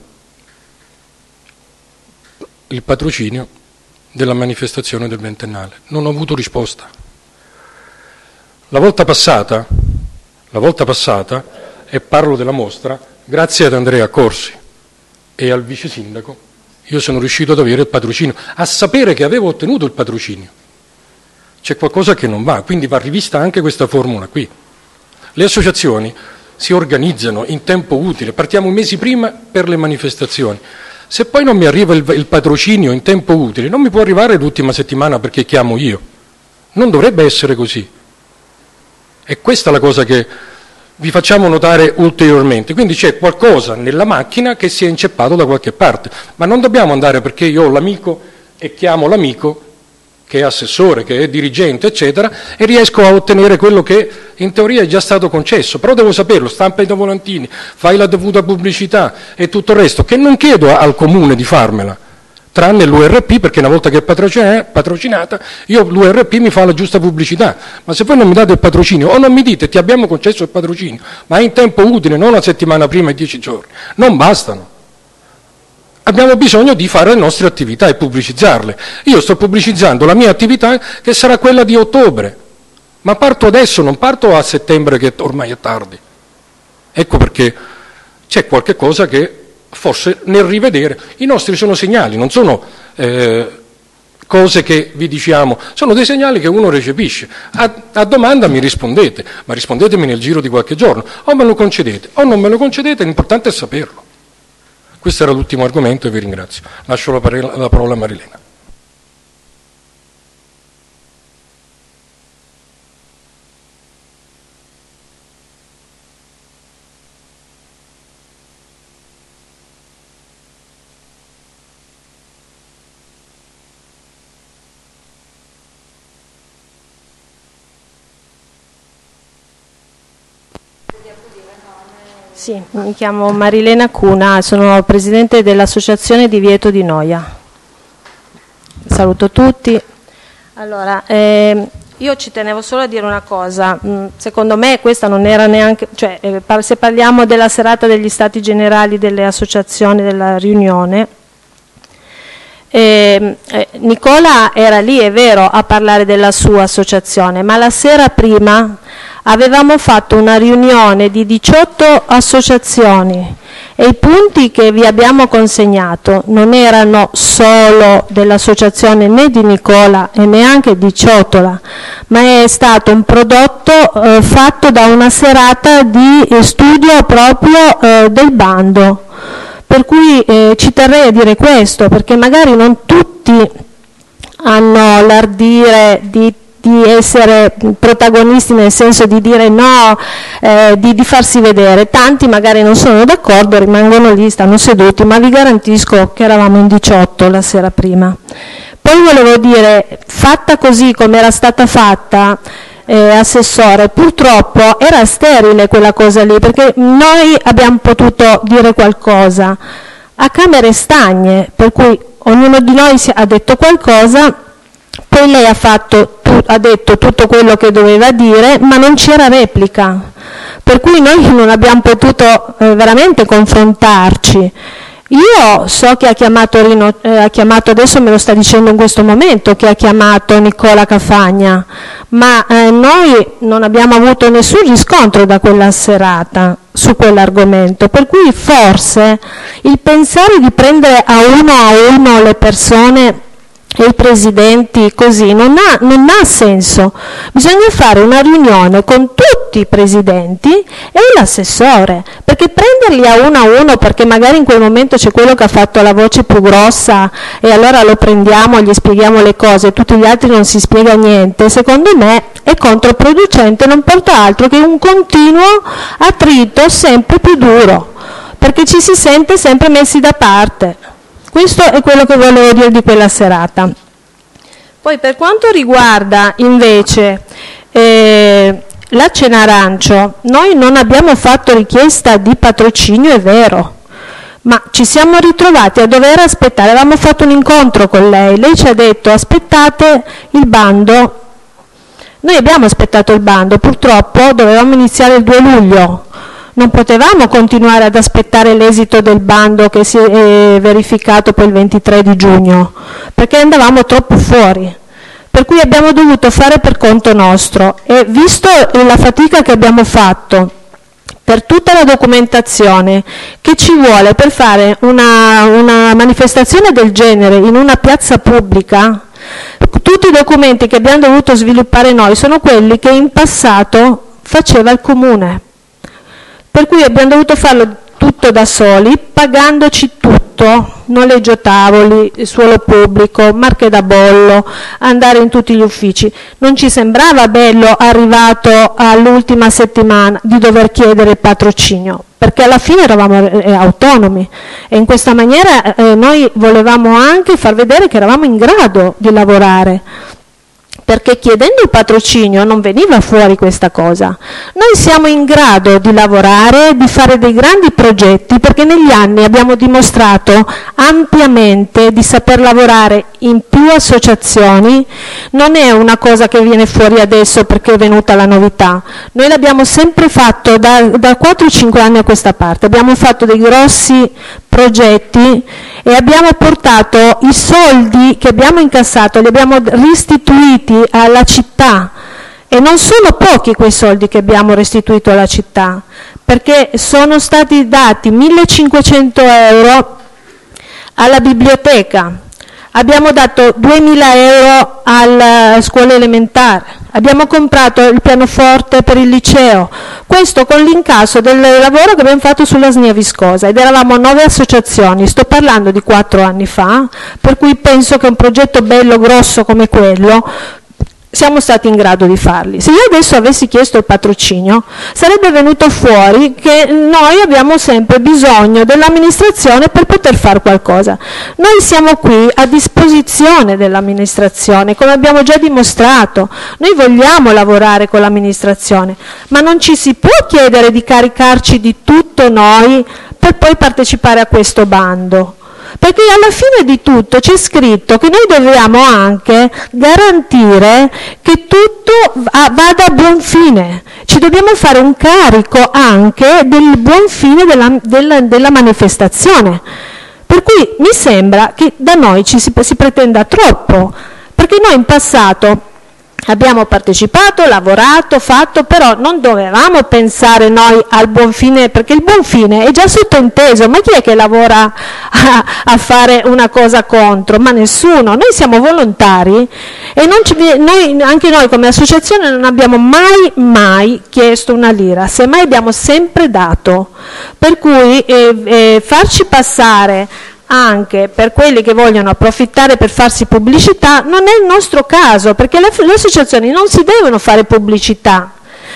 il patrocinio della manifestazione del ventennale, non ho avuto risposta. La volta passata, e parlo della mostra, grazie ad Andrea Corsi e al vice sindaco, io sono riuscito ad avere il patrocinio, a sapere che avevo ottenuto il patrocinio. C'è qualcosa che non va, quindi va rivista anche questa formula qui. Le associazioni si organizzano in tempo utile, partiamo mesi prima per le manifestazioni. Se poi non mi arriva il patrocinio in tempo utile, non mi può arrivare l'ultima settimana perché chiamo io. Non dovrebbe essere così. E questa è la cosa che vi facciamo notare ulteriormente. Quindi c'è qualcosa nella macchina che si è inceppato da qualche parte, ma non dobbiamo andare perché io ho l'amico e chiamo l'amico che è assessore, che è dirigente, eccetera, e riesco a ottenere quello che in teoria è già stato concesso, però devo saperlo, stampa i volantini, fai la dovuta pubblicità e tutto il resto, che non chiedo al comune di farmela, tranne l'URP, perché una volta che è patrocinata, l'URP mi fa la giusta pubblicità, ma se voi non mi date il patrocinio, o non mi dite ti abbiamo concesso il patrocinio, ma in tempo utile, non una settimana prima e 10 giorni, non bastano. Abbiamo bisogno di fare le nostre attività e pubblicizzarle. Io sto pubblicizzando la mia attività che sarà quella di ottobre, ma parto adesso, non parto a settembre che ormai è tardi. Ecco perché c'è qualche cosa che forse nel rivedere, i nostri sono segnali, non sono cose che vi diciamo, sono dei segnali che uno recepisce. A domanda mi rispondete, ma rispondetemi nel giro di qualche giorno, o me lo concedete o non me lo concedete, l'importante è saperlo. Questo era l'ultimo argomento e vi ringrazio. Lascio la parola a Marilena. Sì, mi chiamo Marilena Cuna, sono presidente dell'Associazione Divieto di Noia. Saluto tutti. Allora, io ci tenevo solo a dire una cosa, secondo me questa non era neanche, cioè se parliamo della serata degli stati generali delle associazioni della riunione, Nicola era lì, è vero, a parlare della sua associazione, ma la sera prima avevamo fatto una riunione di 18 associazioni e i punti che vi abbiamo consegnato non erano solo dell'associazione né di Nicola e neanche di Ciotola, ma è stato un prodotto fatto da una serata di studio proprio del bando. Per cui ci terrei a dire questo, perché magari non tutti hanno l'ardire di essere protagonisti, nel senso di dire no, di farsi vedere. Tanti magari non sono d'accordo, rimangono lì, stanno seduti, ma vi garantisco che eravamo in 18 la sera prima. Poi volevo dire, fatta così come era stata fatta, assessore, purtroppo era sterile quella cosa lì, perché noi abbiamo potuto dire qualcosa a camere stagne, per cui ognuno di noi ha detto qualcosa, poi lei ha detto tutto quello che doveva dire, ma non c'era replica, per cui noi non abbiamo potuto veramente confrontarci. Io so che ha chiamato adesso me lo sta dicendo in questo momento, che ha chiamato Nicola Cafagna, ma noi non abbiamo avuto nessun riscontro da quella serata su quell'argomento, per cui forse il pensare di prendere a uno le persone e i presidenti così non ha senso. Bisogna fare una riunione con tutti i presidenti e l'assessore, perché prenderli a uno perché magari in quel momento c'è quello che ha fatto la voce più grossa e allora lo prendiamo, gli spieghiamo le cose, tutti gli altri non si spiega niente, secondo me è controproducente, non porta altro che un continuo attrito sempre più duro, perché ci si sente sempre messi da parte. Questo è quello che volevo dire di quella serata. Poi per quanto riguarda invece la Cena Arancio, noi non abbiamo fatto richiesta di patrocinio, è vero, ma ci siamo ritrovati a dover aspettare, avevamo fatto un incontro con lei ci ha detto aspettate il bando, noi abbiamo aspettato il bando, purtroppo dovevamo iniziare il 2 luglio, non potevamo continuare ad aspettare l'esito del bando che si è verificato poi il 23 di giugno, perché andavamo troppo fuori. Per cui abbiamo dovuto fare per conto nostro e visto la fatica che abbiamo fatto per tutta la documentazione che ci vuole per fare una manifestazione del genere in una piazza pubblica, tutti i documenti che abbiamo dovuto sviluppare noi sono quelli che in passato faceva il Comune. Per cui abbiamo dovuto farlo tutto da soli, pagandoci tutto. tutto, noleggio tavoli, suolo pubblico, marche da bollo, andare in tutti gli uffici. Non ci sembrava bello, arrivato all'ultima settimana, di dover chiedere il patrocinio, perché alla fine eravamo autonomi e in questa maniera noi volevamo anche far vedere che eravamo in grado di lavorare, perché chiedendo il patrocinio non veniva fuori questa cosa. Noi siamo in grado di lavorare, di fare dei grandi progetti, perché negli anni abbiamo dimostrato ampiamente di saper lavorare in più associazioni. Non è una cosa che viene fuori adesso perché è venuta la novità. Noi l'abbiamo sempre fatto da 4-5 anni a questa parte, abbiamo fatto dei grossi progetti e abbiamo portato i soldi che abbiamo incassato, li abbiamo restituiti alla città, e non sono pochi quei soldi che abbiamo restituito alla città, perché sono stati dati 1.500 euro alla biblioteca, abbiamo dato 2.000 euro alla scuola elementare, abbiamo comprato il pianoforte per il liceo, questo con l'incasso del lavoro che abbiamo fatto sulla SNIA viscosa, ed eravamo 9 associazioni, sto parlando di 4 anni fa, per cui penso che un progetto bello, grosso come quello, siamo stati in grado di farli. Se io adesso avessi chiesto il patrocinio, sarebbe venuto fuori che noi abbiamo sempre bisogno dell'amministrazione per poter fare qualcosa. Noi siamo qui a disposizione dell'amministrazione, come abbiamo già dimostrato. Noi vogliamo lavorare con l'amministrazione, ma non ci si può chiedere di caricarci di tutto noi per poi partecipare a questo bando. Perché alla fine di tutto c'è scritto che noi dobbiamo anche garantire che tutto vada a buon fine, ci dobbiamo fare un carico anche del buon fine della manifestazione, per cui mi sembra che da noi si pretenda troppo, perché noi in passato abbiamo partecipato, lavorato, fatto, però non dovevamo pensare noi al buon fine, perché il buon fine è già sottointeso. Ma chi è che lavora a fare una cosa contro? Ma nessuno. Noi siamo volontari e anche noi come associazione non abbiamo mai chiesto una lira, semmai abbiamo sempre dato. Per cui farci passare anche per quelli che vogliono approfittare per farsi pubblicità non è il nostro caso, perché le associazioni non si devono fare pubblicità.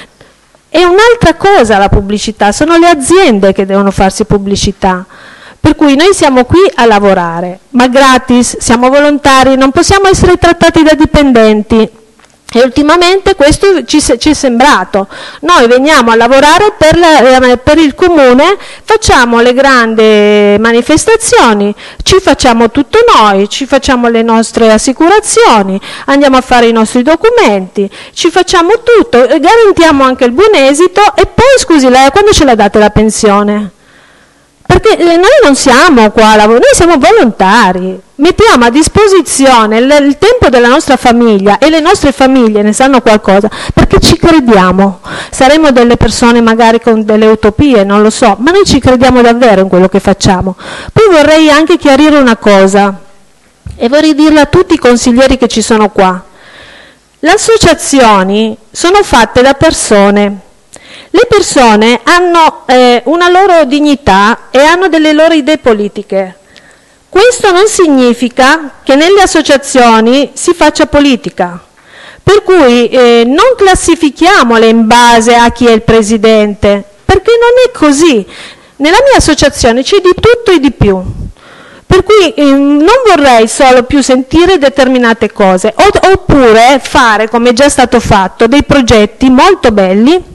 È un'altra cosa la pubblicità, sono le aziende che devono farsi pubblicità. Per cui noi siamo qui a lavorare, ma gratis, siamo volontari, non possiamo essere trattati da dipendenti. E ultimamente questo ci è sembrato. Noi veniamo a lavorare per il comune, facciamo le grandi manifestazioni, ci facciamo tutto noi, ci facciamo le nostre assicurazioni, andiamo a fare i nostri documenti, ci facciamo tutto, garantiamo anche il buon esito. E poi, scusi, lei quando ce la date la pensione? Perché noi non siamo qua, noi siamo volontari, mettiamo a disposizione il tempo della nostra famiglia, e le nostre famiglie ne sanno qualcosa, perché ci crediamo. Saremo delle persone magari con delle utopie, non lo so, ma noi ci crediamo davvero in quello che facciamo. Poi vorrei anche chiarire una cosa, e vorrei dirla a tutti i consiglieri che ci sono qua. Le associazioni sono fatte da persone. Le persone hanno una loro dignità e hanno delle loro idee politiche. Questo non significa che nelle associazioni si faccia politica, per cui non classifichiamole in base a chi è il presidente, perché non è così. Nella mia associazione c'è di tutto e di più, per cui non vorrei solo più sentire determinate cose, oppure fare, come è già stato fatto, dei progetti molto belli,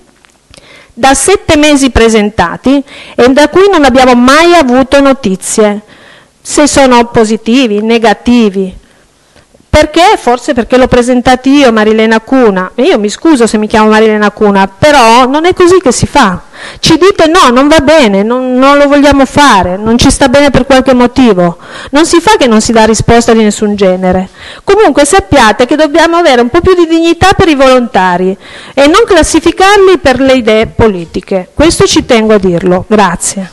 da 7 mesi presentati, e da cui non abbiamo mai avuto notizie, se sono positivi, negativi. Perché? Forse perché l'ho presentati io, Marilena Cuna. Io mi scuso se mi chiamo Marilena Cuna, però non è così che si fa. Ci dite no, non va bene, non lo vogliamo fare, non ci sta bene per qualche motivo. Non si fa che non si dà risposta di nessun genere. Comunque sappiate che dobbiamo avere un po' più di dignità per i volontari e non classificarli per le idee politiche. Questo ci tengo a dirlo. Grazie.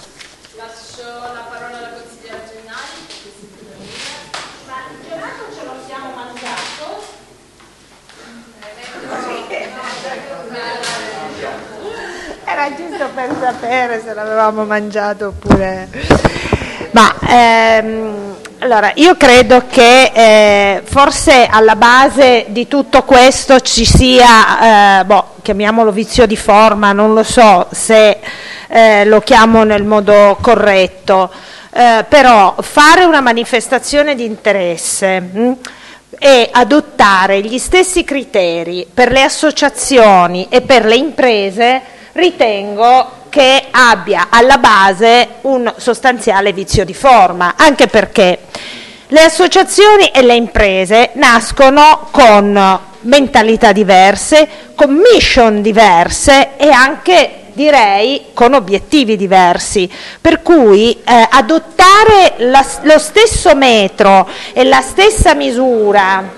Era giusto per sapere se l'avevamo mangiato oppure... Allora, io credo che forse alla base di tutto questo ci sia, chiamiamolo vizio di forma, non lo so se lo chiamo nel modo corretto, però fare una manifestazione di interesse e adottare gli stessi criteri per le associazioni e per le imprese ritengo che abbia alla base un sostanziale vizio di forma, anche perché le associazioni e le imprese nascono con mentalità diverse, con mission diverse e anche direi con obiettivi diversi, per cui adottare lo stesso metro e la stessa misura,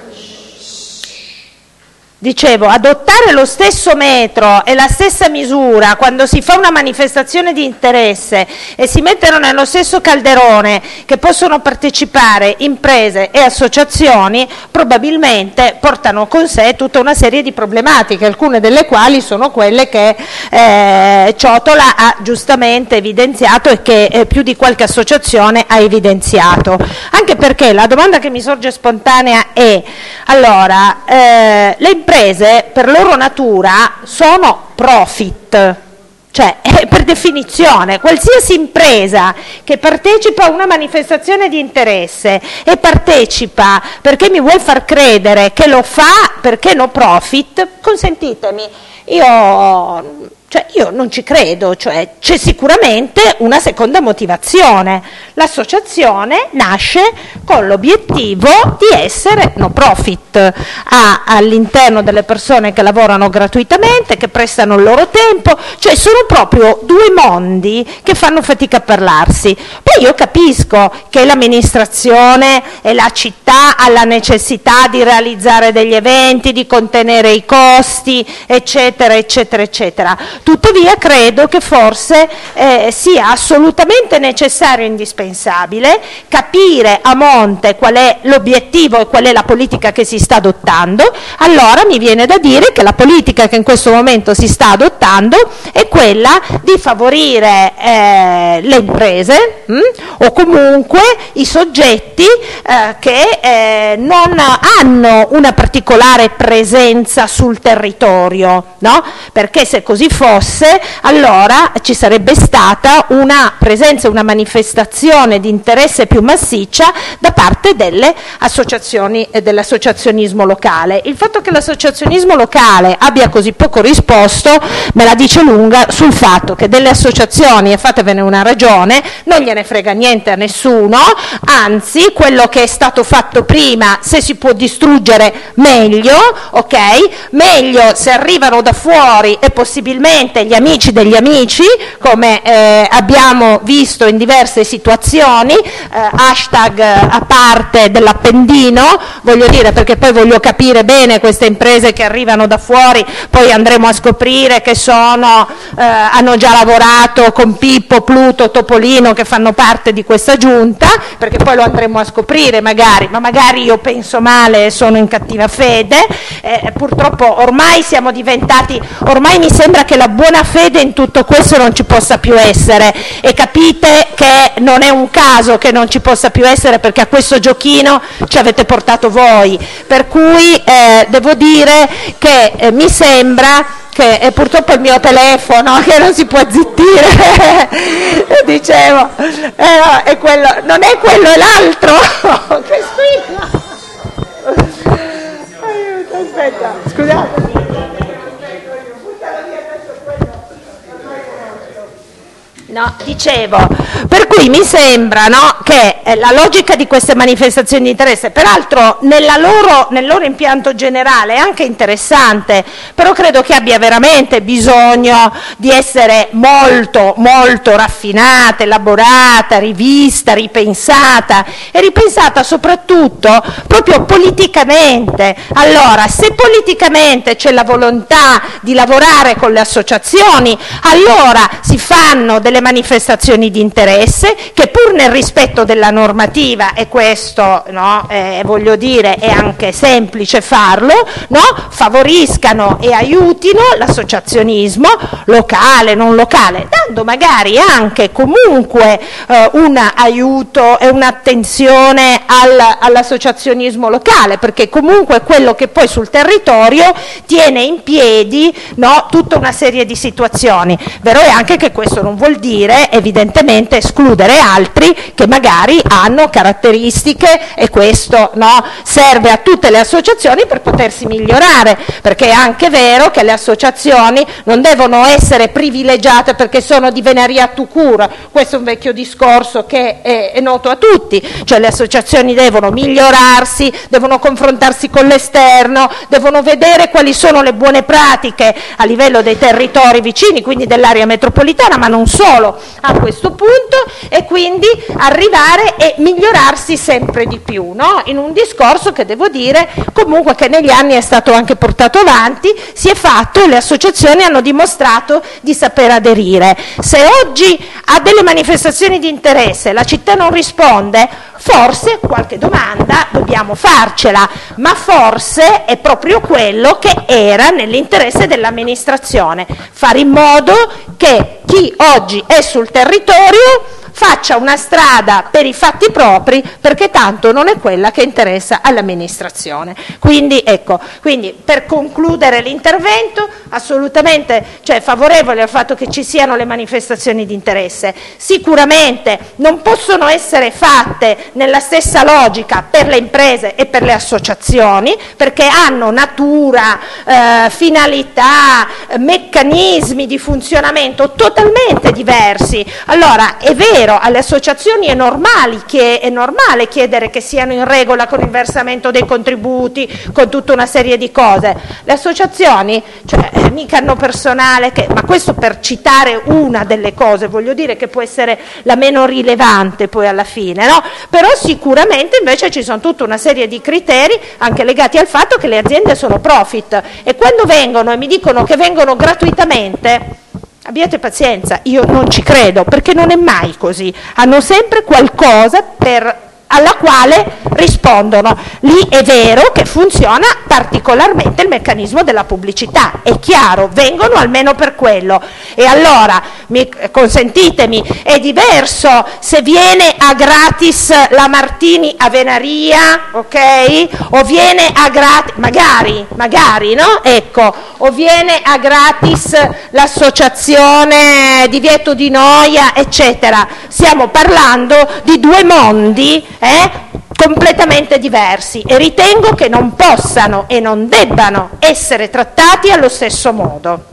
dicevo, adottare lo stesso metro e la stessa misura quando si fa una manifestazione di interesse e si mettono nello stesso calderone che possono partecipare imprese e associazioni, probabilmente portano con sé tutta una serie di problematiche, alcune delle quali sono quelle che Ciotola ha giustamente evidenziato e che più di qualche associazione ha evidenziato. Anche perché la domanda che mi sorge spontanea è: allora, le imprese per loro natura sono profit, cioè per definizione qualsiasi impresa che partecipa a una manifestazione di interesse e partecipa perché mi vuol far credere che lo fa perché no profit, consentitemi, io non ci credo, cioè c'è sicuramente una seconda motivazione. L'associazione nasce con l'obiettivo di essere no profit, ha all'interno delle persone che lavorano gratuitamente, che prestano il loro tempo, cioè sono proprio due mondi che fanno fatica a parlarsi. Poi io capisco che l'amministrazione e la città ha la necessità di realizzare degli eventi, di contenere i costi, eccetera, eccetera, eccetera. Tuttavia credo che forse sia assolutamente necessario e indispensabile capire a monte qual è l'obiettivo e qual è la politica che si sta adottando. Allora mi viene da dire che la politica che in questo momento si sta adottando è quella di favorire le imprese o comunque i soggetti che non hanno una particolare presenza sul territorio, no? Perché se così fosse, allora ci sarebbe stata una presenza, una manifestazione di interesse più massiccia da parte delle associazioni e dell'associazionismo locale. Il fatto che l'associazionismo locale abbia così poco risposto me la dice lunga sul fatto che delle associazioni, e fatevene una ragione, non gliene frega niente a nessuno, anzi quello che è stato fatto prima, se si può distruggere meglio, ok? Meglio se arrivano da fuori e possibilmente gli amici degli amici, come abbiamo visto in diverse situazioni, hashtag a parte dell'Appendino, voglio dire, perché poi voglio capire bene queste imprese che arrivano da fuori, poi andremo a scoprire che hanno già lavorato con Pippo, Pluto, Topolino, che fanno parte di questa giunta, perché poi lo andremo a scoprire magari, ma magari io penso male e sono in cattiva fede. Purtroppo ormai siamo diventati, ormai mi sembra che la buona fede in tutto questo non ci possa più essere, e capite che non è un caso che non ci possa più essere, perché a questo giochino ci avete portato voi, per cui devo dire che mi sembra che è purtroppo il mio telefono che non si può zittire dicevo no, è quello, non è quello, è l'altro che squilla. Aiuto, aspetta, scusate. No, dicevo, per cui mi sembra, no, che la logica di queste manifestazioni di interesse, peraltro nel loro impianto generale è anche interessante, però credo che abbia veramente bisogno di essere molto, molto raffinata, elaborata, rivista, ripensata, e ripensata soprattutto proprio politicamente. Allora, se politicamente c'è la volontà di lavorare con le associazioni, allora si fanno delle manifestazioni di interesse che, pur nel rispetto della normativa, e questo, no, voglio dire, è anche semplice farlo, no, favoriscano e aiutino l'associazionismo locale, non locale, dando magari anche comunque un aiuto e un'attenzione all'associazionismo locale, perché comunque è quello che poi sul territorio tiene in piedi, no, tutta una serie di situazioni. Vero è anche che questo non vuol dire evidentemente escludere altri che magari hanno caratteristiche, e questo, no, serve a tutte le associazioni per potersi migliorare, perché è anche vero che le associazioni non devono essere privilegiate perché sono di Venaria tout court. Questo è un vecchio discorso che è noto a tutti, cioè le associazioni devono migliorarsi, devono confrontarsi con l'esterno, devono vedere quali sono le buone pratiche a livello dei territori vicini, quindi dell'area metropolitana, ma non solo a questo punto, e quindi arrivare e migliorarsi sempre di più, no? In un discorso che devo dire comunque che negli anni è stato anche portato avanti, si è fatto e le associazioni hanno dimostrato di saper aderire. Se oggi a delle manifestazioni di interesse la città non risponde, forse qualche domanda dobbiamo farcela, ma forse è proprio quello che era nell'interesse dell'amministrazione, fare in modo che chi oggi è sul territorio faccia una strada per i fatti propri, perché tanto non è quella che interessa all'amministrazione. Quindi ecco, quindi per concludere l'intervento, assolutamente, cioè, favorevole al fatto che ci siano le manifestazioni di interesse. Sicuramente non possono essere fatte nella stessa logica per le imprese e per le associazioni, perché hanno natura, finalità, meccanismi di funzionamento totalmente diversi. Allora è vero, alle associazioni è normale chiedere che siano in regola con il versamento dei contributi, con tutta una serie di cose. Le associazioni, cioè, mica hanno personale ma questo per citare una delle cose, voglio dire che può essere la meno rilevante poi alla fine, no? Però sicuramente invece ci sono tutta una serie di criteri anche legati al fatto che le aziende sono profit, e quando vengono e mi dicono che vengono gratuitamente, abbiate pazienza, io non ci credo, perché non è mai così, hanno sempre qualcosa alla quale rispondono. Lì è vero che funziona particolarmente il meccanismo della pubblicità, è chiaro, vengono almeno per quello. E allora, consentitemi, è diverso se viene a gratis la Martini a Venaria, ok? O viene a gratis, magari, no? Ecco, o viene a gratis l'associazione Divieto di Noia, eccetera. Stiamo parlando di due mondi completamente diversi, e ritengo che non possano e non debbano essere trattati allo stesso modo.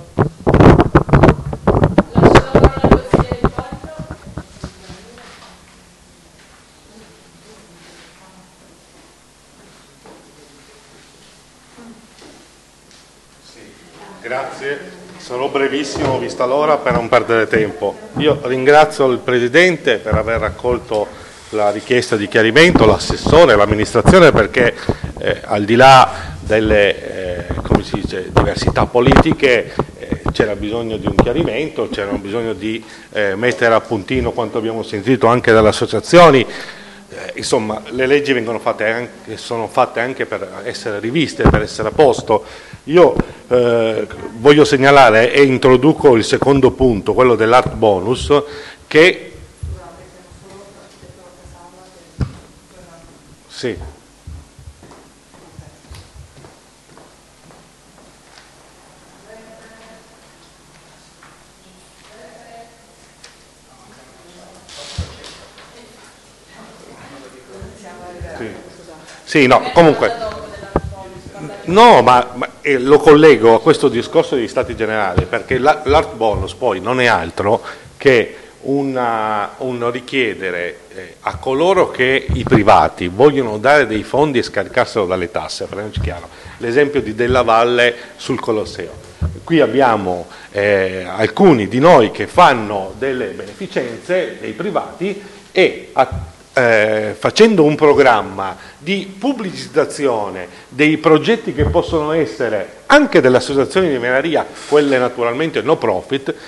Grazie, sarò brevissimo vista l'ora per non perdere tempo. Io ringrazio il Presidente per aver raccolto la richiesta di chiarimento, l'assessore, l'amministrazione, perché al di là delle come si dice, diversità politiche c'era bisogno di un chiarimento, c'era bisogno di mettere a puntino quanto abbiamo sentito anche dalle associazioni. Insomma, le leggi sono fatte anche per essere riviste, per essere a posto. Io voglio segnalare e introduco il secondo punto, quello dell'art bonus, che sì. Sì, no, comunque. No, ma lo collego a questo discorso degli stati generali, perché l'art bonus poi non è altro che un richiedere a coloro che i privati vogliono dare dei fondi e scaricarselo dalle tasse, parliamoci chiaro, l'esempio di Della Valle sul Colosseo. Qui abbiamo alcuni di noi che fanno delle beneficenze dei privati e facendo un programma di pubblicizzazione dei progetti che possono essere anche delle associazioni di Venaria, quelle naturalmente no profit,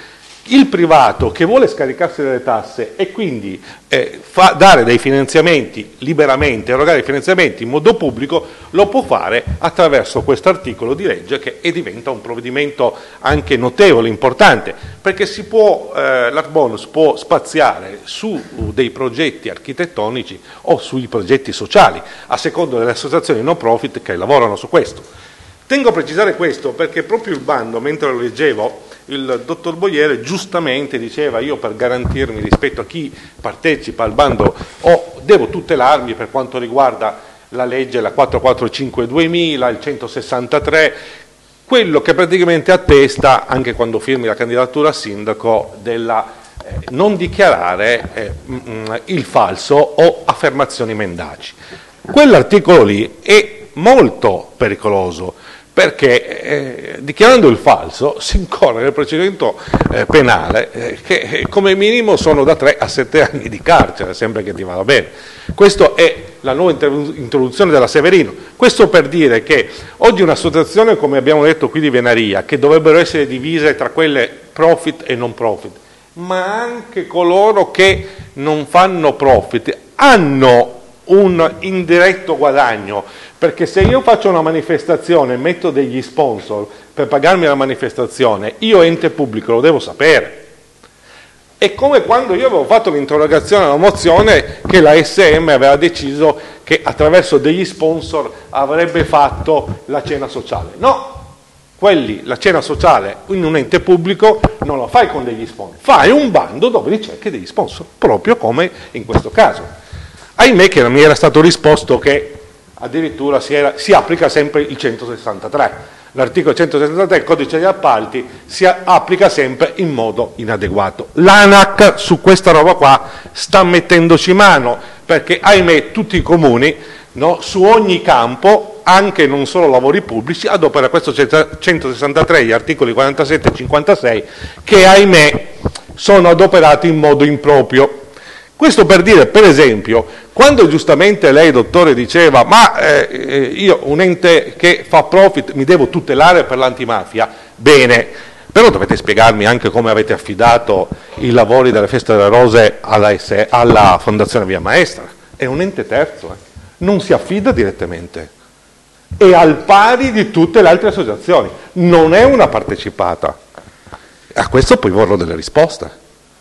il privato che vuole scaricarsi delle tasse e quindi dare dei finanziamenti liberamente, erogare dei finanziamenti in modo pubblico, lo può fare attraverso questo articolo di legge che diventa un provvedimento anche notevole, importante, perché l'art bonus può spaziare su dei progetti architettonici o sui progetti sociali, a seconda delle associazioni no profit che lavorano su questo. Tengo a precisare questo perché proprio il bando, mentre lo leggevo, il dottor Boiere giustamente diceva: io per garantirmi rispetto a chi partecipa al bando devo tutelarmi per quanto riguarda la legge, la 445/2000, il 163, quello che praticamente attesta, anche quando firmi la candidatura a sindaco, della non dichiarare il falso o affermazioni mendaci. Quell'articolo lì è molto pericoloso, perché dichiarando il falso si incorre nel procedimento penale che come minimo sono da 3 a 7 anni di carcere, sempre che ti vada bene. Questa è la nuova introduzione della Severino. Questo per dire che oggi un'associazione, come abbiamo detto qui di Venaria, che dovrebbero essere divise tra quelle profit e non profit, ma anche coloro che non fanno profit, hanno un indiretto guadagno, perché se io faccio una manifestazione e metto degli sponsor per pagarmi la manifestazione, io ente pubblico lo devo sapere. È come quando io avevo fatto l'interrogazione alla mozione che la SM aveva deciso che attraverso degli sponsor avrebbe fatto la cena sociale. No, la cena sociale in un ente pubblico non la fai con degli sponsor, fai un bando dove ricerchi degli sponsor, proprio come in questo caso. Ahimè che mi era stato risposto che addirittura si applica sempre il 163. L'articolo 163 del codice degli appalti si applica sempre in modo inadeguato. L'ANAC su questa roba qua sta mettendoci mano, perché ahimè tutti i comuni, no, su ogni campo, anche non solo lavori pubblici, adopera questo 163, gli articoli 47 e 56, che ahimè sono adoperati in modo improprio. Questo per dire, per esempio, quando giustamente lei, dottore, diceva ma io un ente che fa profit mi devo tutelare per l'antimafia, bene, però dovete spiegarmi anche come avete affidato i lavori delle Feste delle Rose alla Fondazione Via Maestra. È un ente terzo, non si affida direttamente, è al pari di tutte le altre associazioni, non è una partecipata. A questo poi vorrò delle risposte.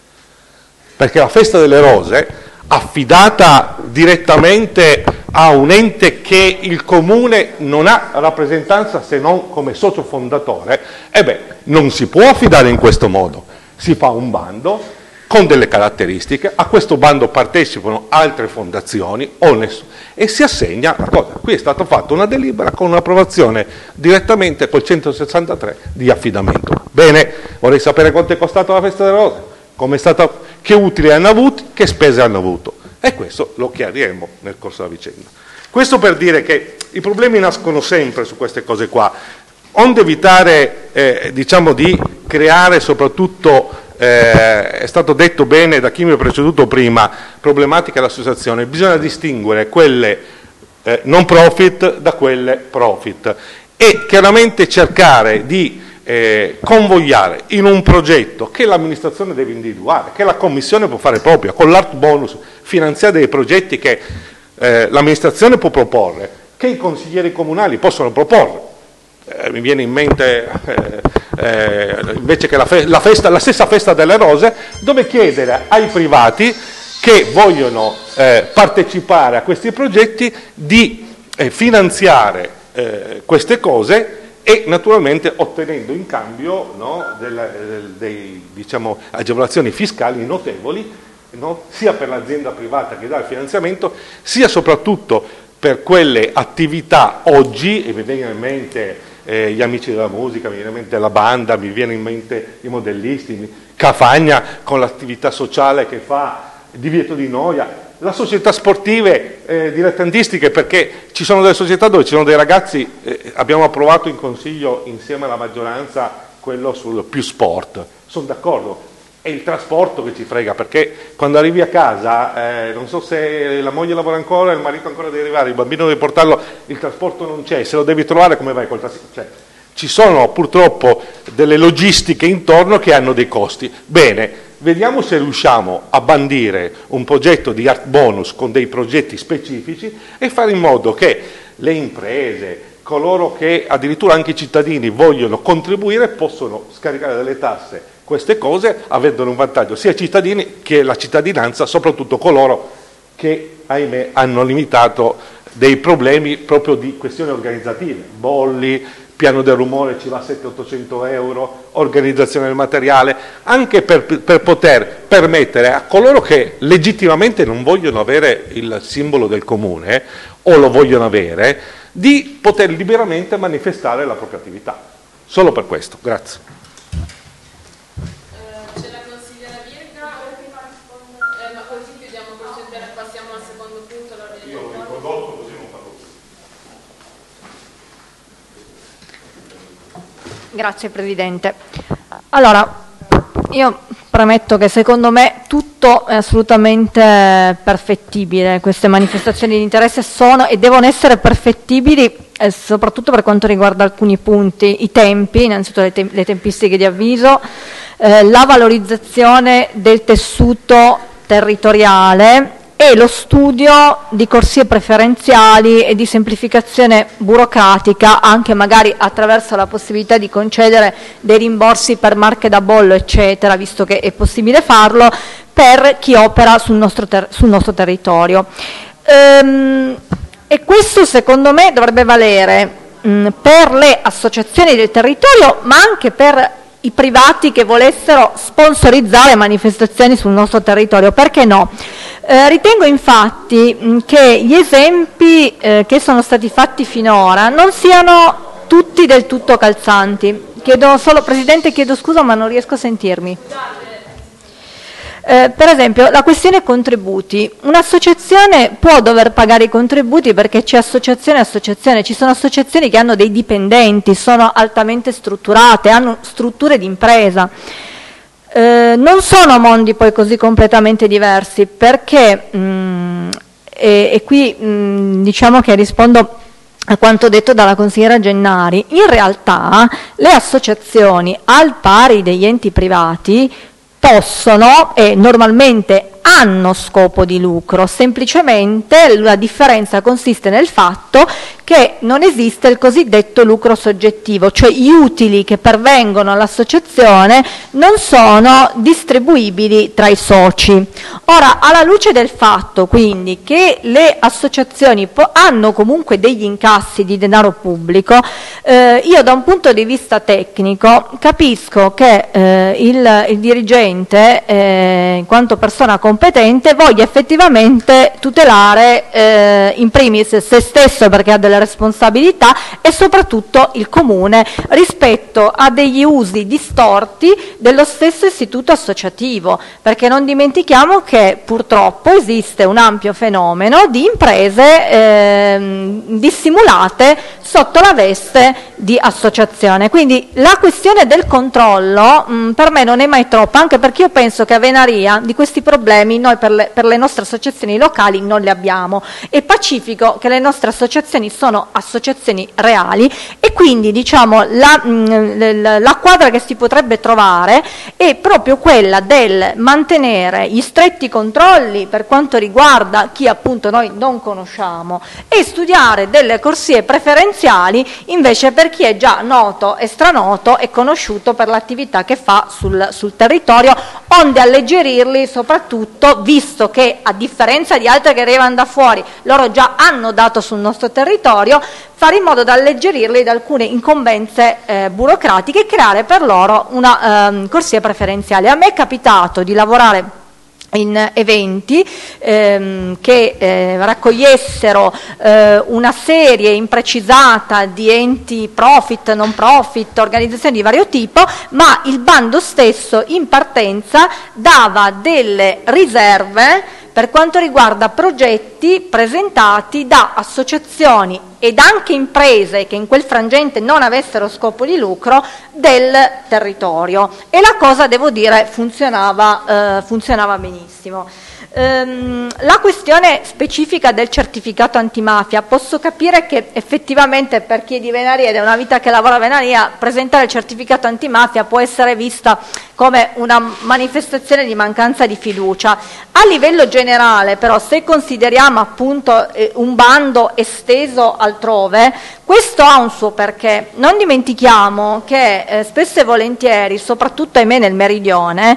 Perché la Festa delle Rose, affidata direttamente a un ente che il comune non ha rappresentanza se non come socio fondatore, non si può affidare in questo modo. Si fa un bando con delle caratteristiche, a questo bando partecipano altre fondazioni e si assegna la cosa. Qui è stata fatta una delibera con un'approvazione direttamente col 163 di affidamento. Bene, vorrei sapere quanto è costato la Festa delle Rose. Come è stata, che utili hanno avuto, che spese hanno avuto, e questo lo chiariremo nel corso della vicenda. Questo per dire che i problemi nascono sempre su queste cose qua, onde evitare di creare soprattutto, è stato detto bene da chi mi ha preceduto prima, problematiche all'associazione, bisogna distinguere quelle non profit da quelle profit e chiaramente cercare di convogliare in un progetto che l'amministrazione deve individuare, che la commissione può fare propria, con l'art bonus finanziare dei progetti che l'amministrazione può proporre, che i consiglieri comunali possono proporre. Mi viene in mente invece che la stessa Festa delle Rose, dove chiedere ai privati che vogliono partecipare a questi progetti di finanziare queste cose, e naturalmente ottenendo in cambio agevolazioni fiscali notevoli, sia per l'azienda privata che dà il finanziamento, sia soprattutto per quelle attività oggi, e mi vengono in mente gli amici della musica, mi viene in mente la banda, mi viene in mente i modellisti, Cafagna con l'attività sociale che fa, Divieto di Noia, la società sportive dilettantistiche, perché ci sono delle società dove ci sono dei ragazzi, abbiamo approvato in consiglio insieme alla maggioranza quello sul più sport, sono d'accordo, è il trasporto che ci frega, perché quando arrivi a casa, non so se la moglie lavora ancora, il marito ancora deve arrivare, il bambino deve portarlo, il trasporto non c'è, se lo devi trovare come vai col tassista? Ci sono purtroppo delle logistiche intorno che hanno dei costi. Bene, vediamo se riusciamo a bandire un progetto di art bonus con dei progetti specifici e fare in modo che le imprese, coloro che addirittura anche i cittadini vogliono contribuire, possono scaricare dalle tasse queste cose, avendo un vantaggio sia ai cittadini che la cittadinanza, soprattutto coloro che, ahimè, hanno limitato dei problemi proprio di questioni organizzative, bolli, piano del rumore ci va 700-800 euro, organizzazione del materiale, anche per poter permettere a coloro che legittimamente non vogliono avere il simbolo del comune o lo vogliono avere, di poter liberamente manifestare la propria attività. Solo per questo, grazie. C'è la consigliera Birga, ma così chiudiamo il procedere e passiamo al secondo punto. Io lo ricondotto così non parlo più. Grazie Presidente. Allora, io premetto che secondo me tutto è assolutamente perfettibile, queste manifestazioni di interesse sono e devono essere perfettibili, soprattutto per quanto riguarda alcuni punti, i tempi, innanzitutto le tempistiche di avviso, la valorizzazione del tessuto territoriale e lo studio di corsie preferenziali e di semplificazione burocratica, anche magari attraverso la possibilità di concedere dei rimborsi per marche da bollo, eccetera, visto che è possibile farlo, per chi opera sul nostro territorio. E questo secondo me dovrebbe valere per le associazioni del territorio, ma anche per i privati che volessero sponsorizzare manifestazioni sul nostro territorio, perché no? Ritengo infatti che gli esempi che sono stati fatti finora non siano tutti del tutto calzanti. Presidente, chiedo scusa ma non riesco a sentirmi. Per esempio, la questione contributi. Un'associazione può dover pagare i contributi perché c'è associazione, ci sono associazioni che hanno dei dipendenti, sono altamente strutturate, hanno strutture di impresa. Non sono mondi poi così completamente diversi, perché, e qui diciamo che rispondo a quanto detto dalla consigliera Gennari, in realtà le associazioni, al pari degli enti privati, possono e normalmente hanno scopo di lucro, semplicemente la differenza consiste nel fatto che non esiste il cosiddetto lucro soggettivo, cioè gli utili che pervengono all'associazione non sono distribuibili tra i soci. Ora, alla luce del fatto quindi che le associazioni hanno comunque degli incassi di denaro pubblico, io da un punto di vista tecnico capisco che il dirigente, in quanto persona competente, voglia effettivamente tutelare in primis se stesso, perché ha delle responsabilità, e soprattutto il comune rispetto a degli usi distorti dello stesso istituto associativo, perché non dimentichiamo che purtroppo esiste un ampio fenomeno di imprese dissimulate sotto la veste di associazione. Quindi la questione del controllo per me non è mai troppa, anche perché io penso che a Venaria di questi problemi noi per le nostre associazioni locali non le abbiamo. È pacifico che le nostre associazioni sono associazioni reali e quindi diciamo la quadra che si potrebbe trovare è proprio quella del mantenere gli stretti controlli per quanto riguarda chi appunto noi non conosciamo e studiare delle corsie preferenziali invece per chi è già noto e stranoto e conosciuto per l'attività che fa sul territorio, onde alleggerirli, soprattutto visto che a differenza di altre che arrivano da fuori loro già hanno dato sul nostro territorio, fare in modo da alleggerirli da alcune incombenze burocratiche e creare per loro una corsia preferenziale. A me è capitato di lavorare in eventi che raccogliessero una serie imprecisata di enti profit, non profit, organizzazioni di vario tipo, ma il bando stesso in partenza dava delle riserve per quanto riguarda progetti presentati da associazioni ed anche imprese che in quel frangente non avessero scopo di lucro del territorio, e la cosa, devo dire, funzionava benissimo. La questione specifica del certificato antimafia, posso capire che effettivamente per chi è di Venaria ed è una vita che lavora a Venaria, presentare il certificato antimafia può essere vista come una manifestazione di mancanza di fiducia. A livello generale però, se consideriamo appunto un bando esteso altrove, questo ha un suo perché. Non dimentichiamo che spesso e volentieri, soprattutto ahimè nel meridione,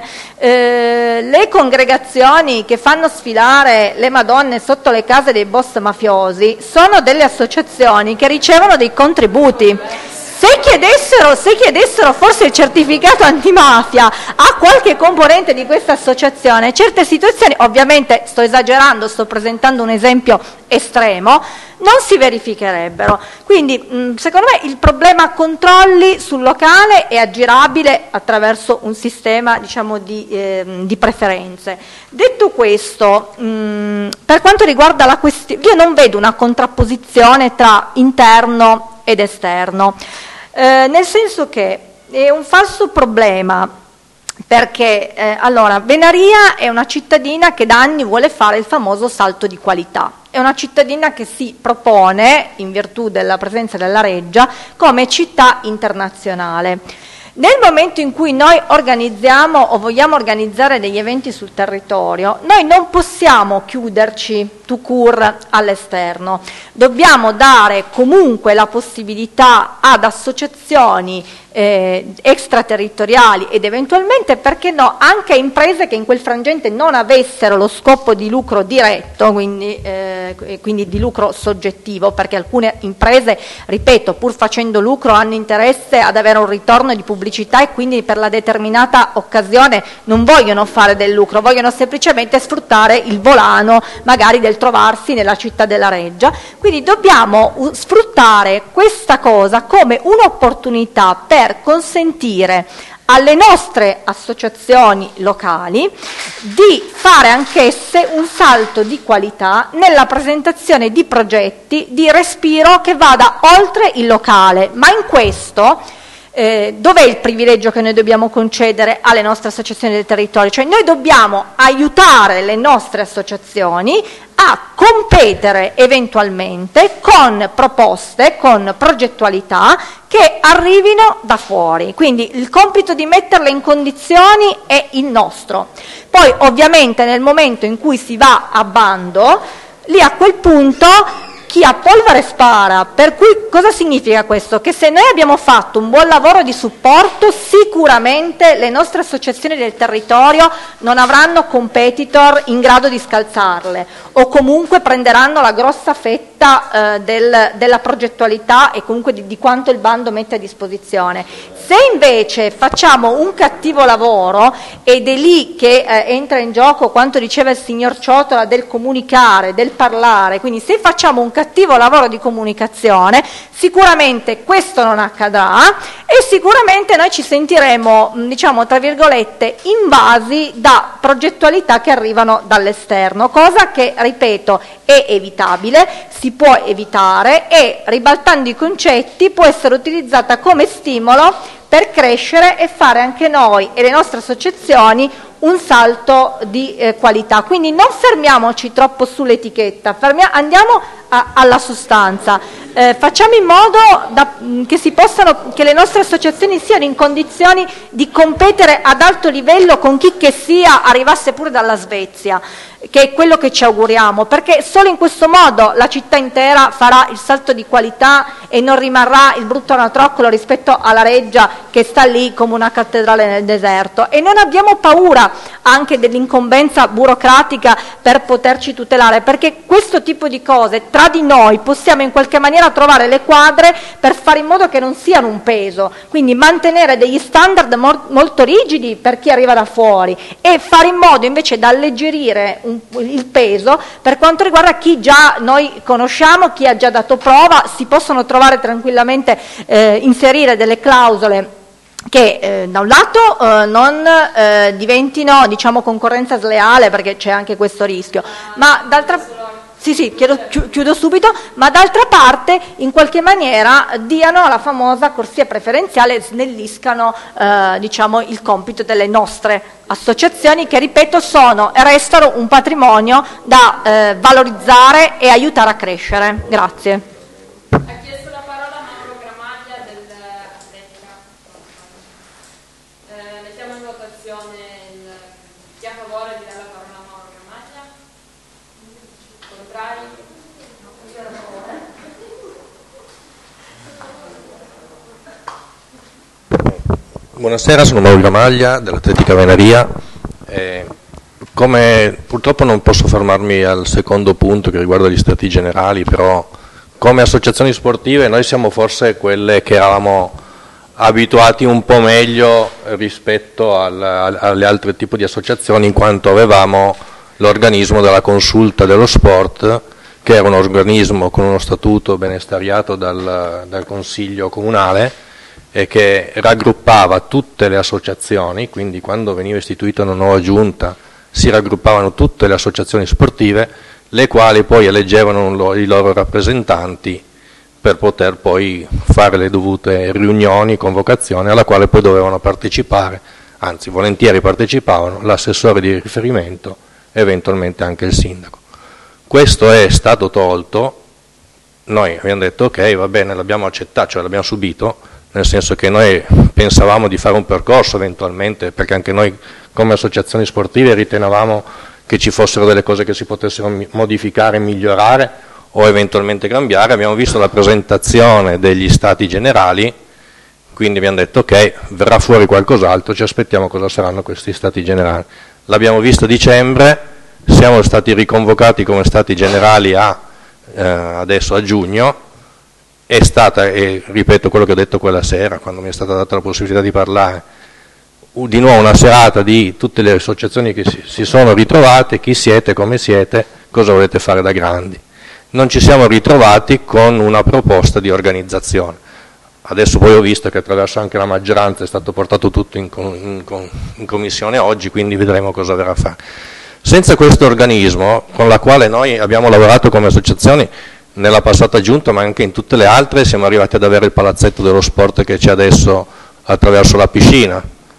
le congregazioni che fanno sfilare le Madonne sotto le case dei boss mafiosi sono delle associazioni che ricevono dei contributi. Se chiedessero forse il certificato antimafia a qualche componente di questa associazione, certe situazioni, ovviamente sto esagerando, sto presentando un esempio estremo, non si verificherebbero. Quindi secondo me il problema controlli sul locale è aggirabile attraverso un sistema, diciamo, di preferenze. Detto questo, per quanto riguarda la questione, io non vedo una contrapposizione tra interno ed esterno, nel senso che è un falso problema, perché allora Venaria è una cittadina che da anni vuole fare il famoso salto di qualità, è una cittadina che si propone, in virtù della presenza della Reggia, come città internazionale. Nel momento in cui noi organizziamo o vogliamo organizzare degli eventi sul territorio, noi non possiamo chiuderci tout court all'esterno, dobbiamo dare comunque la possibilità ad associazioni extraterritoriali ed eventualmente, perché no, anche a imprese che in quel frangente non avessero lo scopo di lucro diretto, quindi di lucro soggettivo, perché alcune imprese, ripeto, pur facendo lucro hanno interesse ad avere un ritorno di pubblicità e quindi per la determinata occasione non vogliono fare del lucro, vogliono semplicemente sfruttare il volano magari del trovarsi nella città della Reggia. Quindi dobbiamo sfruttare questa cosa come un'opportunità per consentire alle nostre associazioni locali di fare anch'esse un salto di qualità nella presentazione di progetti di respiro che vada oltre il locale. Ma in questo dov'è il privilegio che noi dobbiamo concedere alle nostre associazioni del territorio? Cioè noi dobbiamo aiutare le nostre associazioni a competere eventualmente con proposte, con progettualità che arrivino da fuori. Quindi il compito di metterle in condizioni è il nostro. Poi ovviamente nel momento in cui si va a bando, lì a quel punto chi ha polvere spara, per cui cosa significa questo? Che se noi abbiamo fatto un buon lavoro di supporto, sicuramente le nostre associazioni del territorio non avranno competitor in grado di scalzarle o comunque prenderanno la grossa fetta della progettualità e comunque di quanto il bando mette a disposizione. Se invece facciamo un cattivo lavoro, ed è lì che entra in gioco quanto diceva il signor Ciotola del comunicare, del parlare, quindi se facciamo un cattivo lavoro di comunicazione sicuramente questo non accadrà e sicuramente noi ci sentiremo, diciamo tra virgolette, invasi da progettualità che arrivano dall'esterno, cosa che, ripeto, è evitabile, si può evitare e, ribaltando i concetti, può essere utilizzata come stimolo per crescere e fare anche noi e le nostre associazioni un salto di qualità. Quindi non fermiamoci troppo sull'etichetta, andiamo alla sostanza, facciamo in modo che le nostre associazioni siano in condizioni di competere ad alto livello con chi che sia arrivasse pure dalla Svezia, che è quello che ci auguriamo, perché solo in questo modo la città intera farà il salto di qualità e non rimarrà il brutto anatroccolo rispetto alla Reggia che sta lì come una cattedrale nel deserto. E non abbiamo paura anche dell'incombenza burocratica per poterci tutelare, perché questo tipo di cose tra di noi possiamo in qualche maniera trovare le quadre per fare in modo che non siano un peso, quindi mantenere degli standard molto rigidi per chi arriva da fuori e fare in modo invece di alleggerire il peso per quanto riguarda chi già noi conosciamo, chi ha già dato prova. Si possono trovare tranquillamente, inserire delle clausole che da un lato non diventino, diciamo, concorrenza sleale, perché c'è anche questo rischio, ma d'altra Sì, chiudo subito, ma d'altra parte in qualche maniera diano la famosa corsia preferenziale e snelliscano diciamo, il compito delle nostre associazioni che, ripeto, sono e restano un patrimonio da valorizzare e aiutare a crescere. Grazie. Ha chiesto la parola Mauro Gramaglia dell'Atletica. Mettiamo in votazione chi è a favore di dare la parola a Mauro Gramaglia. Contrari? Buonasera, sono Mauro Gramaglia dell'Atletica Venaria. Come purtroppo non posso fermarmi al secondo punto che riguarda gli stati generali, però come associazioni sportive noi siamo forse quelle che eravamo abituati un po' meglio rispetto alle altre tipi di associazioni, in quanto avevamo l'organismo della consulta dello sport, che era un organismo con uno statuto benestariato dal Consiglio Comunale e che raggruppava tutte le associazioni, quindi quando veniva istituita una nuova giunta si raggruppavano tutte le associazioni sportive, le quali poi eleggevano i loro rappresentanti per poter poi fare le dovute riunioni, convocazioni, alla quale poi dovevano partecipare, anzi volentieri partecipavano, l'assessore di riferimento e eventualmente anche il sindaco. Questo è stato tolto, noi abbiamo detto ok, va bene, l'abbiamo accettato, cioè l'abbiamo subito, nel senso che noi pensavamo di fare un percorso eventualmente, perché anche noi come associazioni sportive ritenevamo che ci fossero delle cose che si potessero modificare, migliorare o eventualmente cambiare. Abbiamo visto la presentazione degli stati generali, quindi abbiamo detto ok, verrà fuori qualcos'altro, ci aspettiamo cosa saranno questi stati generali. L'abbiamo visto a dicembre, siamo stati riconvocati come stati generali adesso a giugno. È stata, e ripeto quello che ho detto quella sera, quando mi è stata data la possibilità di parlare, di nuovo una serata di tutte le associazioni che si sono ritrovate, chi siete, come siete, cosa volete fare da grandi. Non ci siamo ritrovati con una proposta di organizzazione. Adesso poi ho visto che attraverso anche la maggioranza è stato portato tutto in commissione oggi, quindi vedremo cosa verrà a fare. Senza questo organismo, con la quale noi abbiamo lavorato come associazioni, nella passata giunta ma anche in tutte le altre, siamo arrivati ad avere il palazzetto dello sport che c'è adesso attraverso la piscina.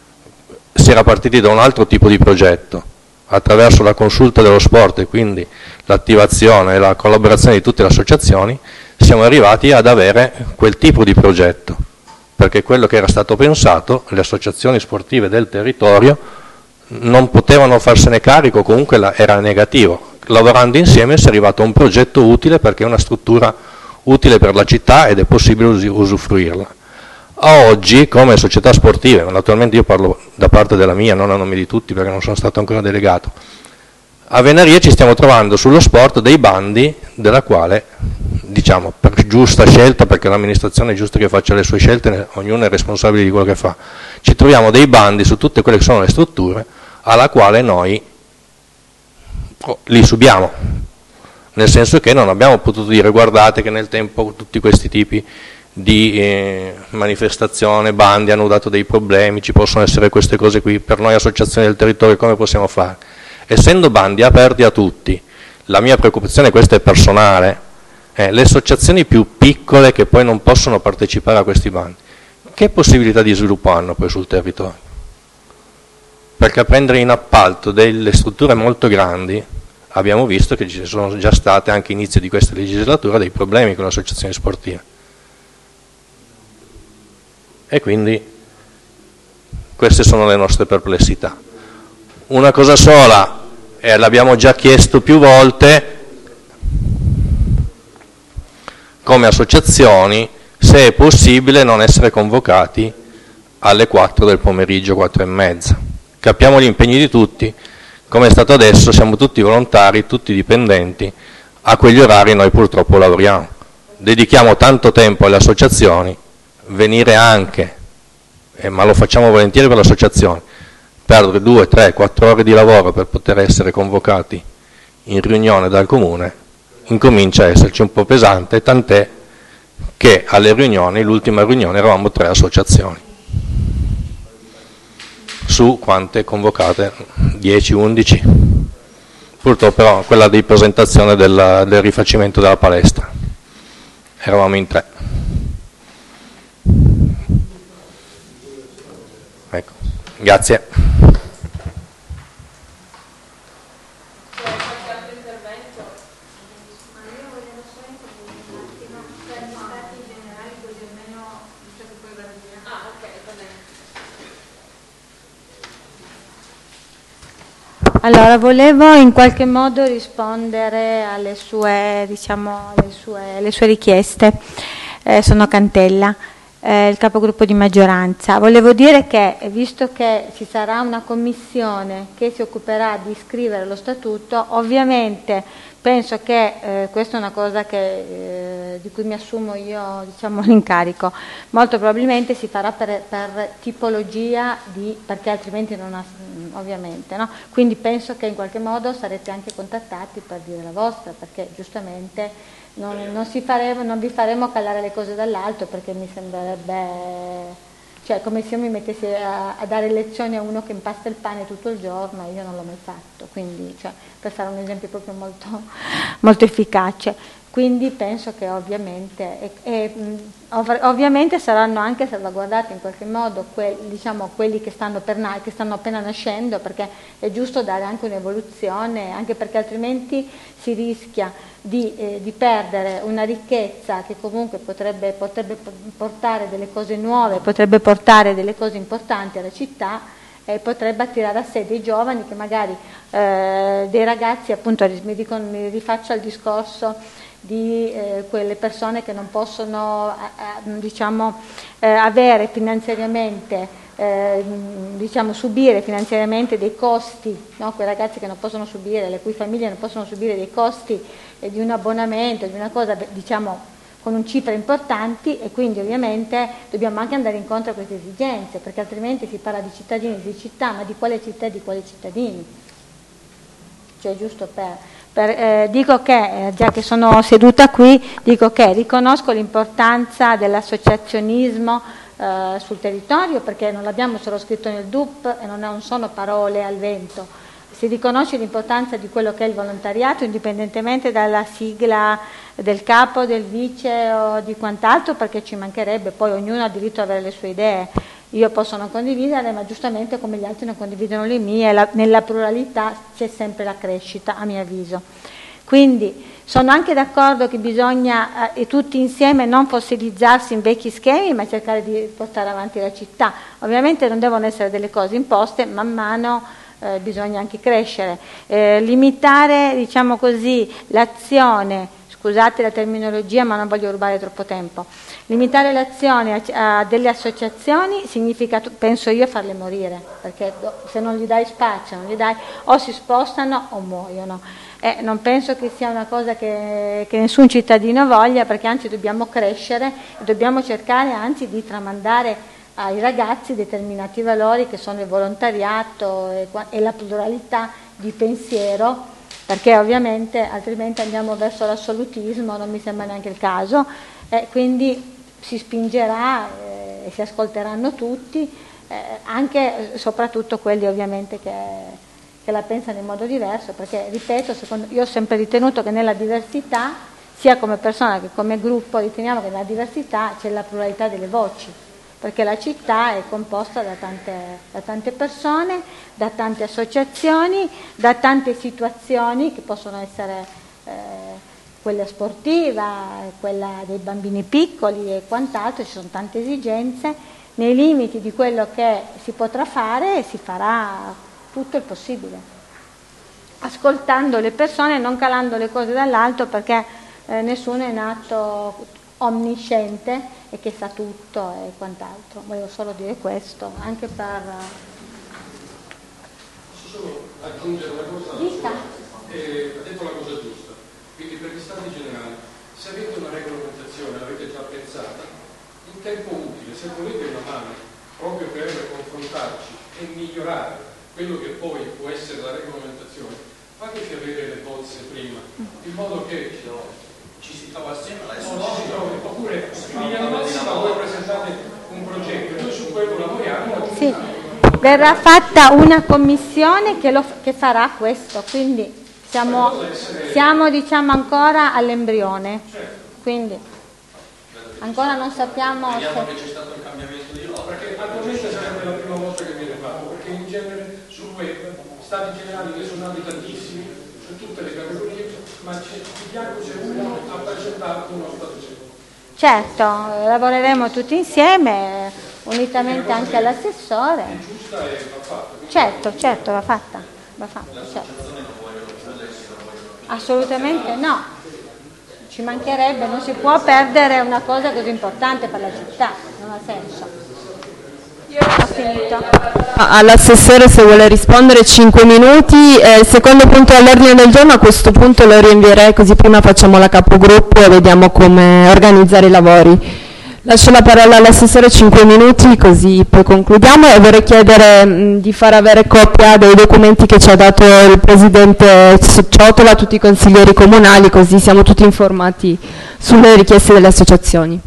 Si era partiti da un altro tipo di progetto, attraverso la consulta dello sport e quindi l'attivazione e la collaborazione di tutte le associazioni, siamo arrivati ad avere quel tipo di progetto, perché quello che era stato pensato, le associazioni sportive del territorio non potevano farsene carico, comunque era negativo. Lavorando insieme si è arrivato a un progetto utile, perché è una struttura utile per la città ed è possibile usufruirla. A oggi, come società sportive, naturalmente io parlo da parte della mia, non a nome di tutti perché non sono stato ancora delegato, a Venaria ci stiamo trovando sullo sport dei bandi della quale, diciamo, per giusta scelta, perché l'amministrazione è giusto che faccia le sue scelte, ognuno è responsabile di quello che fa, ci troviamo dei bandi su tutte quelle che sono le strutture alla quale noi li subiamo, nel senso che non abbiamo potuto dire guardate che nel tempo tutti questi tipi di manifestazione, bandi hanno dato dei problemi, ci possono essere queste cose qui, per noi associazioni del territorio come possiamo fare? Essendo bandi aperti a tutti, la mia preoccupazione, questa è personale, le associazioni più piccole che poi non possono partecipare a questi bandi, che possibilità di sviluppo hanno poi sul territorio? Perché a prendere in appalto delle strutture molto grandi abbiamo visto che ci sono già state anche inizio di questa legislatura dei problemi con le associazioni sportive. E quindi queste sono le nostre perplessità. Una cosa sola, e l'abbiamo già chiesto più volte, come associazioni, se è possibile non essere convocati alle 4 del pomeriggio, 4 e mezza. Capiamo gli impegni di tutti, come è stato adesso, siamo tutti volontari, tutti dipendenti, a quegli orari noi purtroppo lavoriamo. Dedichiamo tanto tempo alle associazioni, venire anche, ma lo facciamo volentieri per l'associazione, perdere 2, 3, 4 ore di lavoro per poter essere convocati in riunione dal comune, incomincia a esserci un po' pesante, tant'è che alle riunioni, l'ultima riunione, eravamo 3 associazioni. Su quante convocate? 10, 11? purtroppo però quella di presentazione del rifacimento della palestra. Eravamo in 3. Ecco, grazie. Allora, volevo in qualche modo rispondere alle sue richieste. Sono Cantella, il capogruppo di maggioranza. Volevo dire che, visto che ci sarà una commissione che si occuperà di scrivere lo statuto, ovviamente penso che questa è una cosa di cui mi assumo io l'incarico. Molto probabilmente si farà per tipologia perché altrimenti non ha, ovviamente, no? Quindi penso che in qualche modo sarete anche contattati per dire la vostra, perché giustamente non vi faremo calare le cose dall'alto, perché mi sembrerebbe, cioè, come se io mi mettessi a dare lezioni a uno che impasta il pane tutto il giorno, io non l'ho mai fatto, quindi, cioè, per fare un esempio proprio molto, molto efficace. Quindi penso che ovviamente saranno anche salvaguardati in qualche modo quelli che stanno appena nascendo, perché è giusto dare anche un'evoluzione, anche perché altrimenti si rischia di perdere una ricchezza che comunque potrebbe portare delle cose nuove, potrebbe portare delle cose importanti alla città e potrebbe attirare a sé dei giovani che magari, dei ragazzi, appunto mi rifaccio al discorso di quelle persone che non possono avere finanziariamente, subire finanziariamente dei costi, no? Quei ragazzi che non possono subire, le cui famiglie non possono subire dei costi di un abbonamento, di una cosa con cifre importanti, e quindi ovviamente dobbiamo anche andare incontro a queste esigenze, perché altrimenti si parla di cittadini di città, ma di quale città e di quali cittadini? Cioè, giusto dico che, già che sono seduta qui, dico che riconosco l'importanza dell'associazionismo sul territorio, perché non l'abbiamo solo scritto nel DUP e non sono parole al vento. Si riconosce l'importanza di quello che è il volontariato, indipendentemente dalla sigla del capo, del vice o di quant'altro, perché ci mancherebbe, poi ognuno ha diritto ad avere le sue idee. Io posso non condividerle, ma giustamente come gli altri non condividono le mie, nella pluralità c'è sempre la crescita, a mio avviso. Quindi sono anche d'accordo che bisogna tutti insieme non fossilizzarsi in vecchi schemi, ma cercare di portare avanti la città. Ovviamente non devono essere delle cose imposte, man mano bisogna anche crescere. Limitare, diciamo così, l'azione, scusate la terminologia ma non voglio rubare troppo tempo, limitare l'azione a delle associazioni significa, penso io, farle morire, perché se non gli dai spazio, o si spostano o muoiono. Non penso che sia una cosa che nessun cittadino voglia, perché anzi dobbiamo crescere, dobbiamo cercare anzi di tramandare ai ragazzi determinati valori che sono il volontariato e la pluralità di pensiero, perché ovviamente altrimenti andiamo verso l'assolutismo, non mi sembra neanche il caso, quindi si spingerà e si ascolteranno tutti, anche soprattutto quelli ovviamente che la pensano in modo diverso, perché ripeto, io ho sempre ritenuto che nella diversità, sia come persona che come gruppo, riteniamo che nella diversità c'è la pluralità delle voci, perché la città è composta da tante persone, da tante associazioni, da tante situazioni che possono essere quella sportiva, quella dei bambini piccoli e quant'altro. Ci sono tante esigenze, nei limiti di quello che si potrà fare si farà tutto il possibile, ascoltando le persone, non calando le cose dall'alto, perché nessuno è nato onnisciente e che sa tutto e quant'altro. Voglio solo dire questo, anche per... Posso solo aggiungere una cosa? Dica. Ha detto la cosa giusta, quindi per gli stati generali, se avete una regolamentazione, l'avete già pensata, in tempo utile, se volete una mano, proprio per confrontarci e migliorare quello che poi può essere la regolamentazione, fateci avere le bozze prima, in modo che ci si trova assieme oppure voi presentate un progetto e noi su quello lavoriamo. Sì, verrà fatta una commissione che farà questo, quindi Siamo diciamo ancora all'embrione, quindi ancora non sappiamo se... che c'è stato il cambiamento di rotta, perché attualmente sarebbe la prima volta che viene fatto, perché in genere sul web stati generali che sono nati tantissimi su tutte le categorie, ma di fianco c'è uno a presentato uno stato generale. Certo, lavoreremo tutti insieme, unitamente anche all'assessore. Certo, va fatta, certo. Assolutamente no, ci mancherebbe, non si può perdere una cosa così importante per la città, non ha senso. Ho finito. All'assessore se vuole rispondere 5 minuti, il secondo punto all'ordine del giorno a questo punto lo rinvierei, così prima facciamo la capogruppo e vediamo come organizzare i lavori. Lascio la parola all'assessore 5 minuti così poi concludiamo e vorrei chiedere di far avere copia dei documenti che ci ha dato il Presidente Ciotola a tutti i consiglieri comunali, così siamo tutti informati sulle richieste delle associazioni.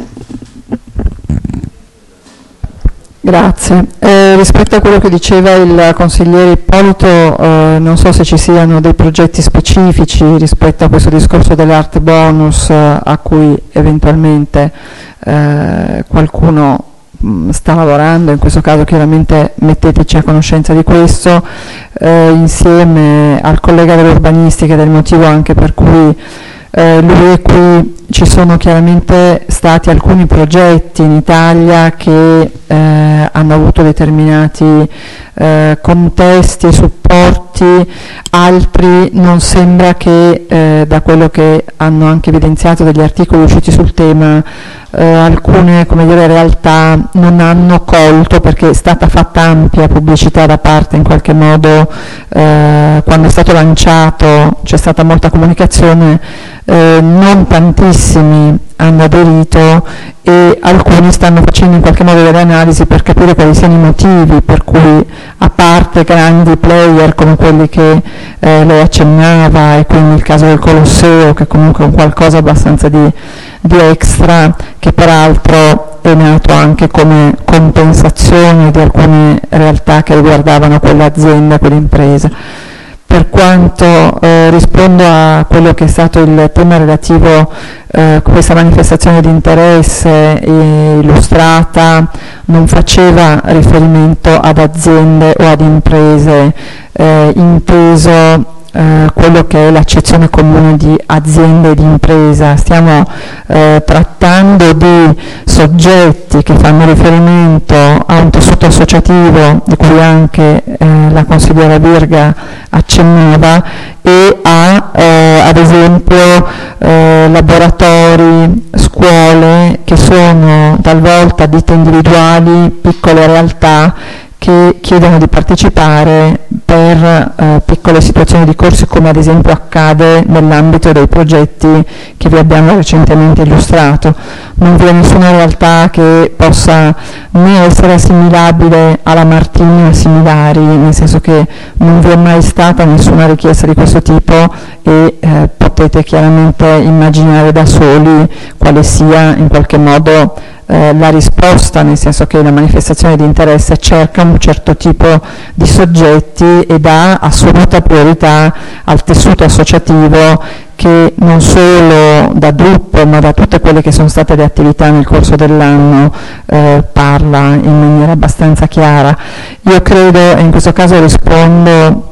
Grazie. Rispetto a quello che diceva il consigliere Ippolito, non so se ci siano dei progetti specifici rispetto a questo discorso dell'art bonus a cui eventualmente qualcuno sta lavorando, in questo caso chiaramente metteteci a conoscenza di questo, insieme al collega dell'urbanistica ed è il motivo anche per cui lui è qui. Ci sono chiaramente stati alcuni progetti in Italia che hanno avuto determinati contesti e supporti, altri non sembra che da quello che hanno anche evidenziato degli articoli usciti sul tema alcune realtà non hanno colto, perché è stata fatta ampia pubblicità da parte in qualche modo quando è stato lanciato, c'è stata molta comunicazione, non tantissimi hanno aderito e alcuni stanno facendo in qualche modo delle analisi per capire quali siano i motivi per cui, a parte grandi player come quelli che lei accennava, e quindi il caso del Colosseo, che comunque è un qualcosa abbastanza di extra, che peraltro è nato anche come compensazione di alcune realtà che riguardavano quell'azienda, quell'impresa. Per quanto rispondo a quello che è stato il tema relativo a questa manifestazione di interesse illustrata, non faceva riferimento ad aziende o ad imprese, inteso quello che è l'accezione comune di azienda e di impresa. Stiamo trattando di soggetti che fanno riferimento a un tessuto associativo di cui anche la consigliera Virga accennava, e a ad esempio laboratori, scuole che sono talvolta ditte individuali, piccole realtà che chiedono di partecipare per piccole situazioni di corsi, come ad esempio accade nell'ambito dei progetti che vi abbiamo recentemente illustrato. Non vi è nessuna realtà che possa né essere assimilabile alla Martini o similari, nel senso che non vi è mai stata nessuna richiesta di questo tipo e potete chiaramente immaginare da soli quale sia in qualche modo la risposta, nel senso che la manifestazione di interesse cerca un certo tipo di soggetti e dà assoluta priorità al tessuto associativo, che non solo da Drup ma da tutte quelle che sono state le attività nel corso dell'anno parla in maniera abbastanza chiara. Io credo, e in questo caso rispondo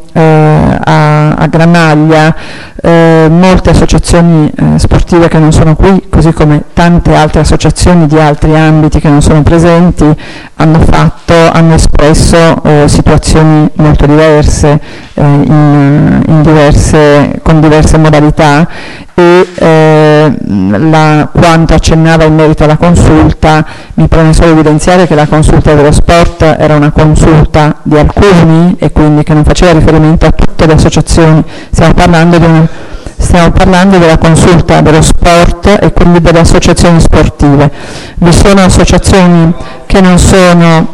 a Granaglia, molte associazioni sportive che non sono qui, così come tante altre associazioni di altri ambiti che non sono presenti, hanno espresso situazioni molto diverse, con diverse modalità, e quanto accennava in merito alla consulta, mi preme solo evidenziare che la consulta dello sport era una consulta di alcuni e quindi che non faceva riferimento a tutte le associazioni. Stiamo parlando della consulta dello sport e quindi delle associazioni sportive. Vi sono associazioni che non sono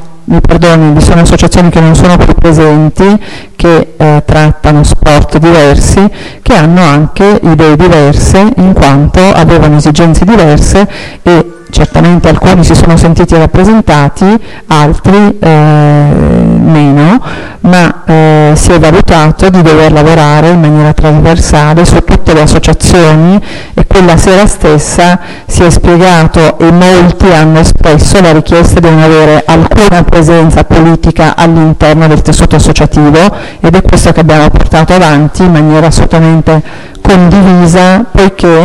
qui presenti, che trattano sport diversi, che hanno anche idee diverse in quanto avevano esigenze diverse, e certamente alcuni si sono sentiti rappresentati, altri meno, ma si è valutato di dover lavorare in maniera trasversale su tutte le associazioni, e quella sera stessa si è spiegato e molti hanno espresso la richiesta di non avere alcuna presenza politica all'interno del tessuto associativo, ed è questo che abbiamo portato avanti in maniera assolutamente condivisa, poiché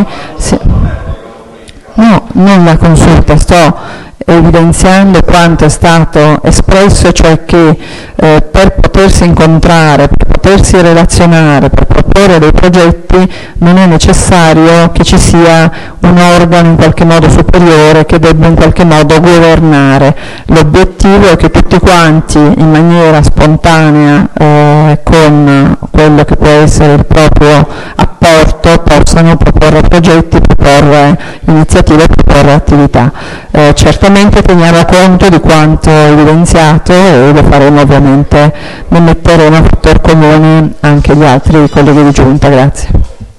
no, non la consulta, sto evidenziando quanto è stato espresso, cioè che per potersi incontrare, per potersi relazionare, per proporre dei progetti non è necessario che ci sia un organo in qualche modo superiore che debba in qualche modo governare. L'obiettivo è che tutti quanti in maniera spontanea con quello che può essere il proprio apporto possano proporre progetti, proporre iniziative, proporre attività. Certamente teniamo conto di quanto evidenziato e lo faremo ovviamente, ne metteremo a fattor comune anche gli altri colleghi di Giunta. Grazie.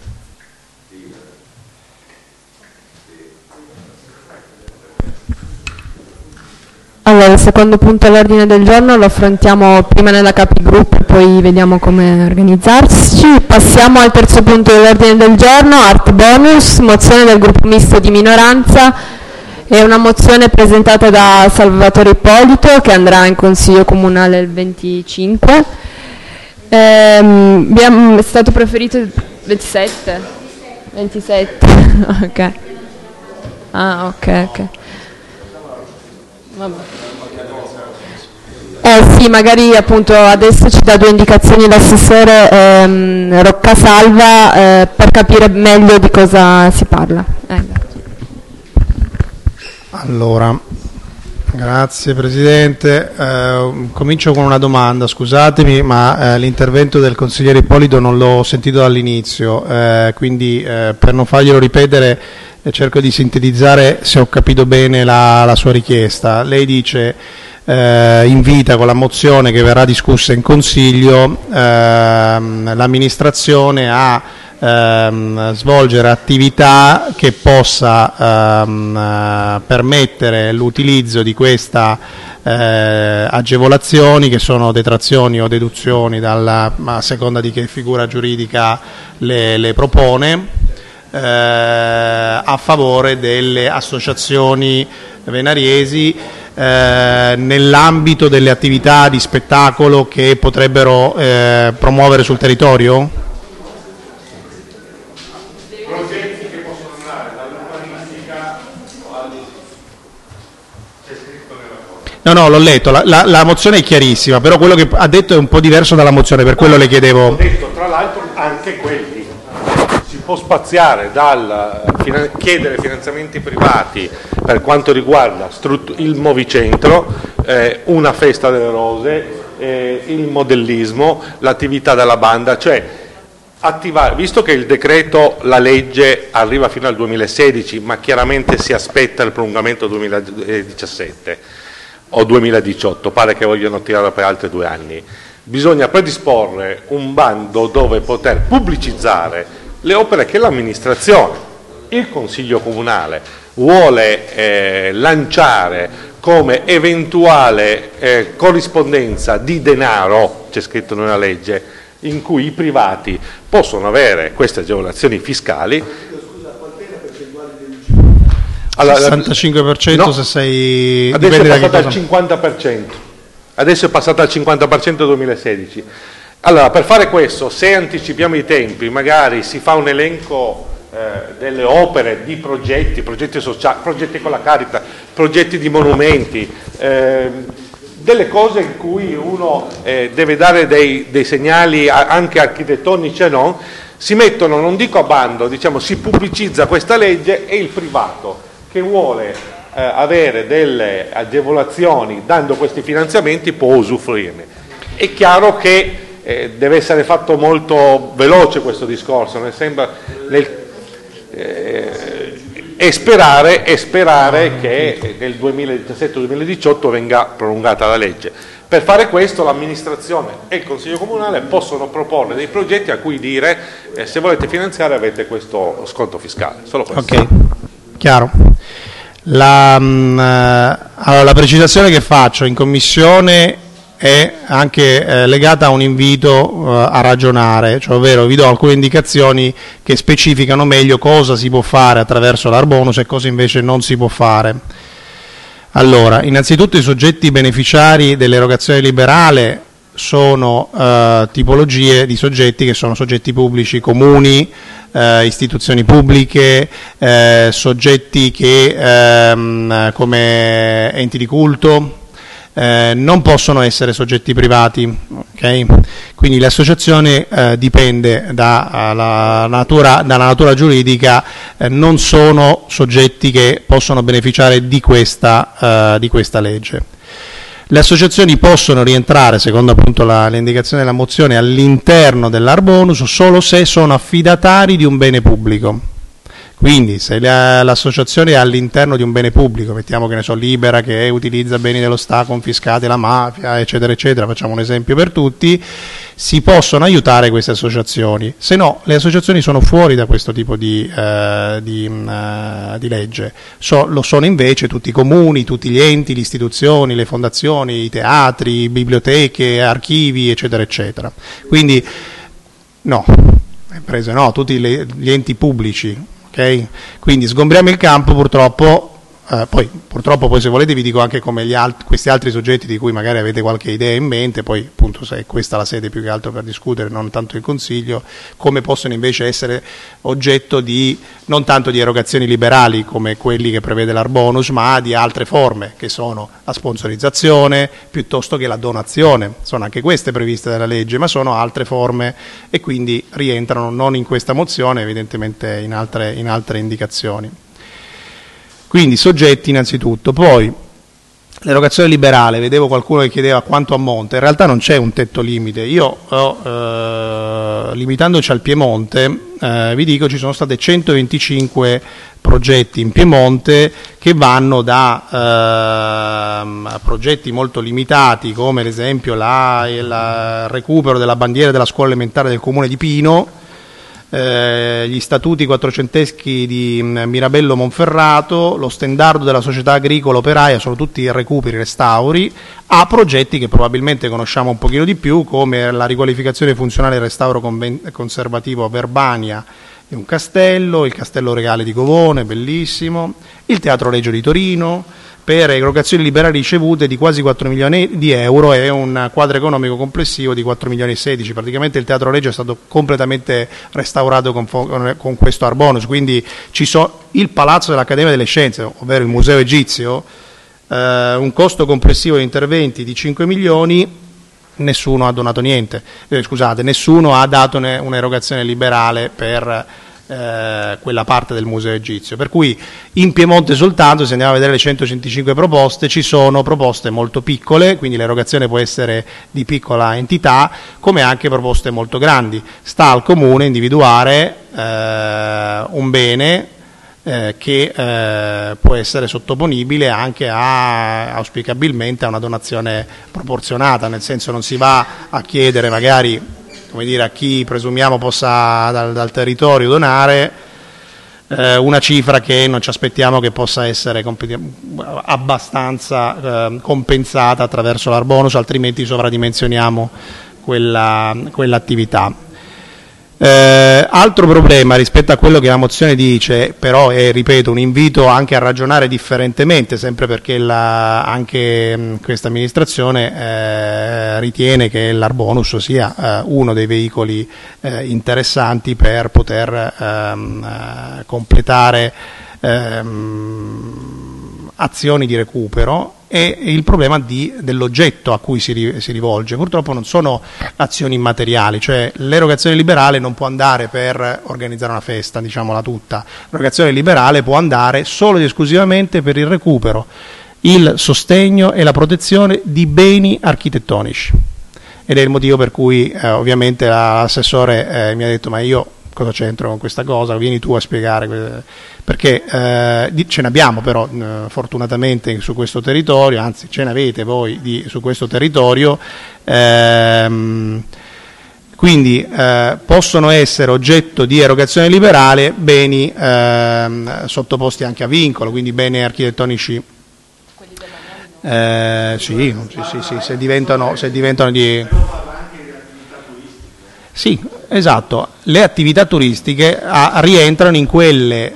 Allora, il secondo punto all'ordine del giorno lo affrontiamo prima nella capigruppo, poi vediamo come organizzarci. Passiamo al terzo punto dell'ordine del giorno, Art Bonus, mozione del gruppo misto di minoranza. È una mozione presentata da Salvatore Ippolito che andrà in Consiglio Comunale il 25. È stato preferito il 27? 27, ok. Ah, ok. Vabbè. Sì, magari appunto adesso ci dà due indicazioni l'assessore Roccasalva per capire meglio di cosa si parla. Allora, grazie Presidente. Comincio con una domanda, scusatemi, ma l'intervento del consigliere Ippolito non l'ho sentito dall'inizio, quindi per non farglielo ripetere cerco di sintetizzare se ho capito bene la sua richiesta. Lei dice, invita con la mozione che verrà discussa in Consiglio l'amministrazione a svolgere attività che possa permettere l'utilizzo di questa agevolazioni, che sono detrazioni o deduzioni a seconda di che figura giuridica le propone, a favore delle associazioni venariesi nell'ambito delle attività di spettacolo che potrebbero promuovere sul territorio? Progetti che possono andare dall'urbanistica c'è scritto nella cosa. No, l'ho letto, la mozione è chiarissima, però quello che ha detto è un po' diverso dalla mozione, per quello le chiedevo. Ho detto tra l'altro anche quelli. Si può spaziare dal chiedere finanziamenti privati per quanto riguarda il Movicentro, una festa delle rose, il modellismo, l'attività della banda, cioè attivare, visto che il decreto, la legge arriva fino al 2016, ma chiaramente si aspetta il prolungamento 2017 o 2018, pare che vogliono tirare per altri 2 anni, bisogna predisporre un bando dove poter pubblicizzare le opere che l'amministrazione, il Consiglio Comunale vuole lanciare come eventuale corrispondenza di denaro, c'è scritto nella legge, in cui i privati possono avere queste agevolazioni fiscali. Allora, 65% no, se sei... Adesso è passata al 50%. Adesso è passata al 50% 2016. Allora, per fare questo, se anticipiamo i tempi, magari si fa un elenco delle opere, di progetti sociali, progetti con la Caritas, progetti di monumenti, delle cose in cui uno deve dare dei segnali anche architettonici e non, si mettono, non dico a bando, diciamo, si pubblicizza questa legge e il privato che vuole avere delle agevolazioni dando questi finanziamenti può usufruirne. È chiaro che deve essere fatto molto veloce questo discorso, e sperare che nel 2017-2018 venga prolungata la legge. Per fare questo l'amministrazione e il Consiglio Comunale possono proporre dei progetti a cui dire se volete finanziare avete questo sconto fiscale. Solo questo. Ok, chiaro. Allora, la precisazione che faccio in commissione è anche legata a un invito a ragionare, cioè ovvero vi do alcune indicazioni che specificano meglio cosa si può fare attraverso l'Art Bonus e cosa invece non si può fare. Allora, innanzitutto i soggetti beneficiari dell'erogazione liberale sono tipologie di soggetti che sono soggetti pubblici comuni, istituzioni pubbliche, soggetti che come enti di culto, non possono essere soggetti privati, okay? Quindi l'associazione dipende dalla natura giuridica, non sono soggetti che possono beneficiare di questa legge. Le associazioni possono rientrare, secondo appunto le indicazioni della mozione, all'interno dell'Art Bonus solo se sono affidatari di un bene pubblico. Quindi se l'associazione è all'interno di un bene pubblico, mettiamo che ne so, Libera che utilizza beni dello Stato confiscati alla mafia, eccetera, eccetera, facciamo un esempio per tutti, si possono aiutare queste associazioni. Se no, le associazioni sono fuori da questo tipo di legge. Lo sono invece tutti i comuni, tutti gli enti, le istituzioni, le fondazioni, i teatri, biblioteche, archivi, eccetera, eccetera. Quindi no, imprese no, tutti gli enti pubblici. Okay? Quindi sgombriamo il campo purtroppo, poi se volete vi dico anche come questi altri soggetti di cui magari avete qualche idea in mente, poi appunto se è questa la sede più che altro per discutere, non tanto il Consiglio, come possono invece essere oggetto di non tanto di erogazioni liberali come quelli che prevede l'Art Bonus, ma di altre forme che sono la sponsorizzazione piuttosto che la donazione. Sono anche queste previste dalla legge, ma sono altre forme e quindi rientrano non in questa mozione, evidentemente in altre indicazioni. Quindi soggetti innanzitutto, poi l'erogazione liberale, vedevo qualcuno che chiedeva quanto ammonta, in realtà non c'è un tetto limite, io limitandoci al Piemonte vi dico ci sono state 125 progetti in Piemonte che vanno da progetti molto limitati come ad esempio il recupero della bandiera della scuola elementare del comune di Pino, gli statuti quattrocenteschi di Mirabello Monferrato, lo stendardo della società agricola operaia, sono tutti recuperi, restauri, a progetti che probabilmente conosciamo un pochino di più come la riqualificazione funzionale e il restauro conservativo a Verbania di un castello, il Castello Regale di Covone, bellissimo, il Teatro Regio di Torino, per erogazioni liberali ricevute di quasi 4 milioni di euro e un quadro economico complessivo di 4 milioni e 16. Praticamente il Teatro Regio è stato completamente restaurato con questo Art Bonus, quindi il Palazzo dell'Accademia delle Scienze, ovvero il Museo Egizio, un costo complessivo di interventi di 5 milioni, nessuno ha donato niente, nessuno ha dato un'erogazione liberale per quella parte del Museo Egizio, per cui in Piemonte soltanto, se andiamo a vedere le 125 proposte, ci sono proposte molto piccole, quindi l'erogazione può essere di piccola entità, come anche proposte molto grandi. Sta al comune individuare un bene che può essere sottoponibile anche auspicabilmente a una donazione proporzionata, nel senso non si va a chiedere magari, come dire, a chi presumiamo possa dal territorio donare una cifra che non ci aspettiamo che possa essere abbastanza compensata attraverso l'Art Bonus, altrimenti sovradimensioniamo quell'attività. Altro problema rispetto a quello che la mozione dice, però è, ripeto, un invito anche a ragionare differentemente, sempre perché anche questa amministrazione ritiene che l'Art Bonus sia uno dei veicoli interessanti per poter completare azioni di recupero, e il problema dell'oggetto a cui si rivolge. Purtroppo non sono azioni immateriali, cioè l'erogazione liberale non può andare per organizzare una festa, diciamola tutta. L'erogazione liberale può andare solo ed esclusivamente per il recupero, il sostegno e la protezione di beni architettonici, ed è il motivo per cui ovviamente l'assessore mi ha detto: ma io cosa c'entro con questa cosa? Vieni tu a spiegare, perché ce ne abbiamo però fortunatamente su questo territorio, anzi ce ne avete voi su questo territorio, Quindi possono essere oggetto di erogazione liberale beni sottoposti anche a vincolo, quindi beni architettonici. Sì, se diventano di... Sì, esatto, le attività turistiche rientrano in quelle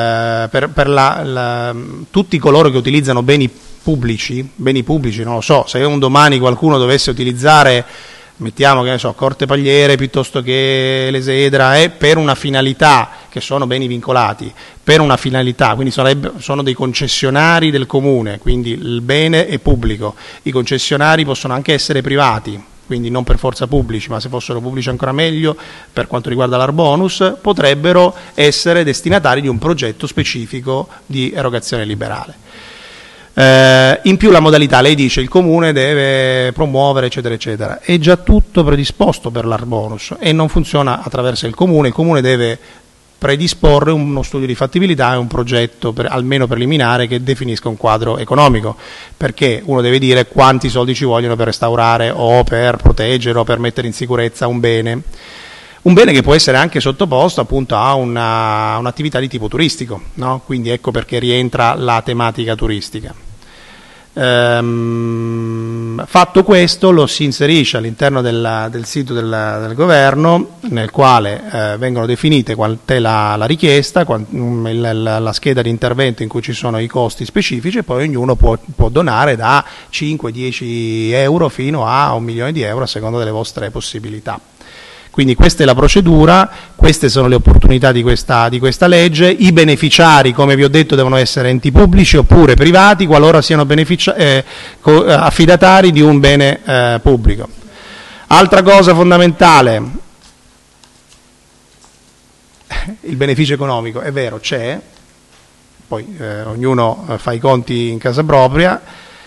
per tutti coloro che utilizzano beni pubblici, non lo so, se un domani qualcuno dovesse utilizzare, mettiamo che ne so, Corte Pagliere piuttosto che l'Esedra, per una finalità, che sono beni vincolati, per una finalità, quindi sono dei concessionari del comune, quindi il bene è pubblico, i concessionari possono anche essere privati, quindi non per forza pubblici, ma se fossero pubblici ancora meglio per quanto riguarda l'Arbonus, potrebbero essere destinatari di un progetto specifico di erogazione liberale. In più la modalità, lei dice il comune deve promuovere eccetera eccetera, è già tutto predisposto per l'Arbonus e non funziona attraverso il comune deve predisporre uno studio di fattibilità e un progetto almeno preliminare che definisca un quadro economico, perché uno deve dire quanti soldi ci vogliono per restaurare o per proteggere o per mettere in sicurezza un bene che può essere anche sottoposto appunto a un'attività di tipo turistico, no? Quindi ecco perché rientra la tematica turistica. Fatto questo, lo si inserisce all'interno del sito del governo, nel quale vengono definite qual è la richiesta, la scheda di intervento in cui ci sono i costi specifici, e poi ognuno può donare da 5-10 euro fino a 1 milione di euro a seconda delle vostre possibilità. Quindi questa è la procedura, queste sono le opportunità di questa legge. I beneficiari, come vi ho detto, devono essere enti pubblici oppure privati, qualora siano affidatari di un bene pubblico. Altra cosa fondamentale, il beneficio economico, è vero, c'è, poi ognuno fa i conti in casa propria,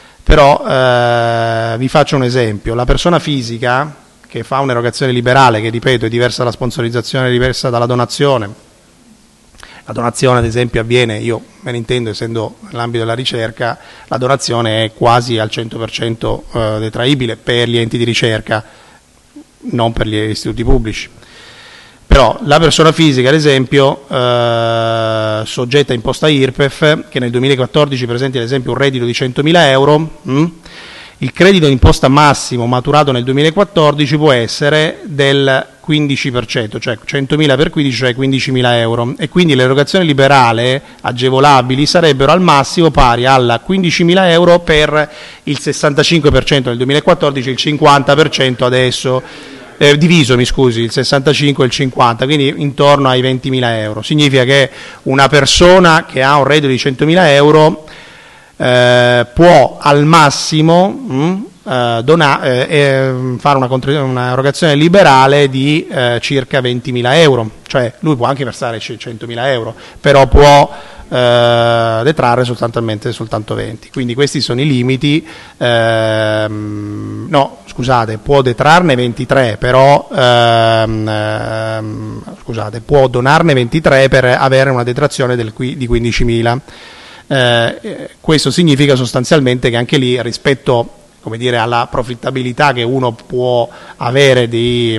però vi faccio un esempio. La persona fisica che fa un'erogazione liberale, che ripeto è diversa dalla sponsorizzazione, è diversa dalla donazione. La donazione ad esempio avviene, io me ne intendo essendo nell'ambito della ricerca, la donazione è quasi al 100% detraibile per gli enti di ricerca, non per gli istituti pubblici. Però la persona fisica ad esempio soggetta a imposta IRPEF, che nel 2014 presenti ad esempio un reddito di 100.000 euro, il credito d'imposta massimo maturato nel 2014 può essere del 15%, cioè 100.000 per 15, cioè 15.000 euro, e quindi le erogazioni liberali agevolabili sarebbero al massimo pari a 15.000 euro per il 65% nel 2014, il 50% adesso, diviso, mi scusi, il 65 e il 50, quindi intorno ai 20.000 euro. Significa che una persona che ha un reddito di 100.000 euro può al massimo fare una erogazione liberale di circa 20.000 euro, cioè lui può anche versare 100.000 euro, però può detrarre soltanto 20. Quindi questi sono i limiti, può detrarne 23, però può donarne 23 per avere una detrazione di 15.000. Questo significa sostanzialmente che anche lì, rispetto alla profittabilità che uno può avere di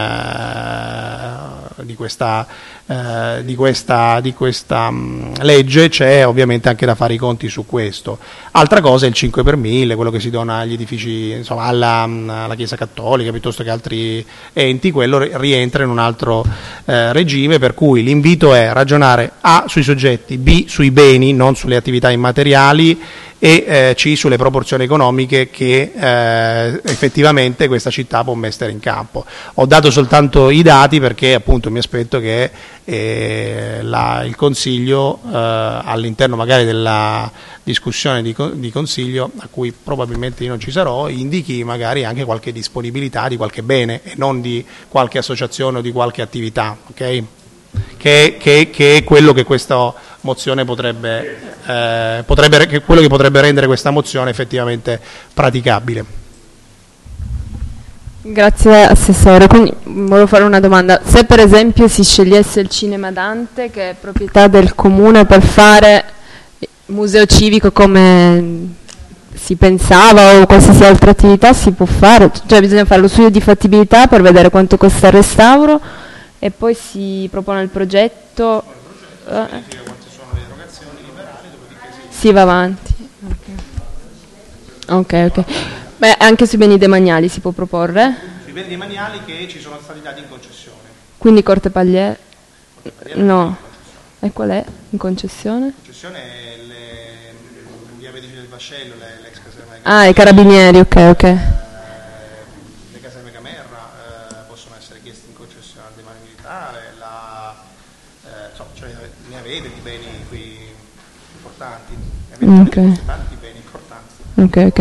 questa legge, c'è ovviamente anche da fare i conti su questo. Altra cosa è il 5 per 1000, quello che si dona agli edifici, insomma alla Chiesa Cattolica piuttosto che altri enti, quello rientra in un altro regime, per cui l'invito è ragionare A sui soggetti, B sui beni, non sulle attività immateriali, e C sulle proporzioni economiche che effettivamente questa città può mettere in campo. Ho dato soltanto i dati perché appunto mi aspetto che il Consiglio, all'interno magari della discussione di Consiglio, a cui probabilmente io non ci sarò, indichi magari anche qualche disponibilità di qualche bene e non di qualche associazione o di qualche attività, ok? Che è quello che questa mozione quello che potrebbe rendere questa mozione effettivamente praticabile. Grazie Assessore. Quindi volevo fare una domanda: se per esempio si scegliesse il Cinema Dante, che è proprietà del comune, per fare museo civico come si pensava o qualsiasi altra attività si può fare, cioè bisogna fare lo studio di fattibilità per vedere quanto costa il restauro e poi si propone il progetto, si va avanti. Ok. Beh, anche sui beni demaniali si può proporre? Sui beni demaniali che ci sono stati dati in concessione. Quindi Corte Pagliere? No. E qual è in concessione? In concessione è via Medici del Vascello, l'ex caserma di Ah, i carabinieri, ok. Le caserme Camerra possono essere chieste in concessione al demanio militare, ne avete di beni qui importanti, tanti beni importanti. Ok.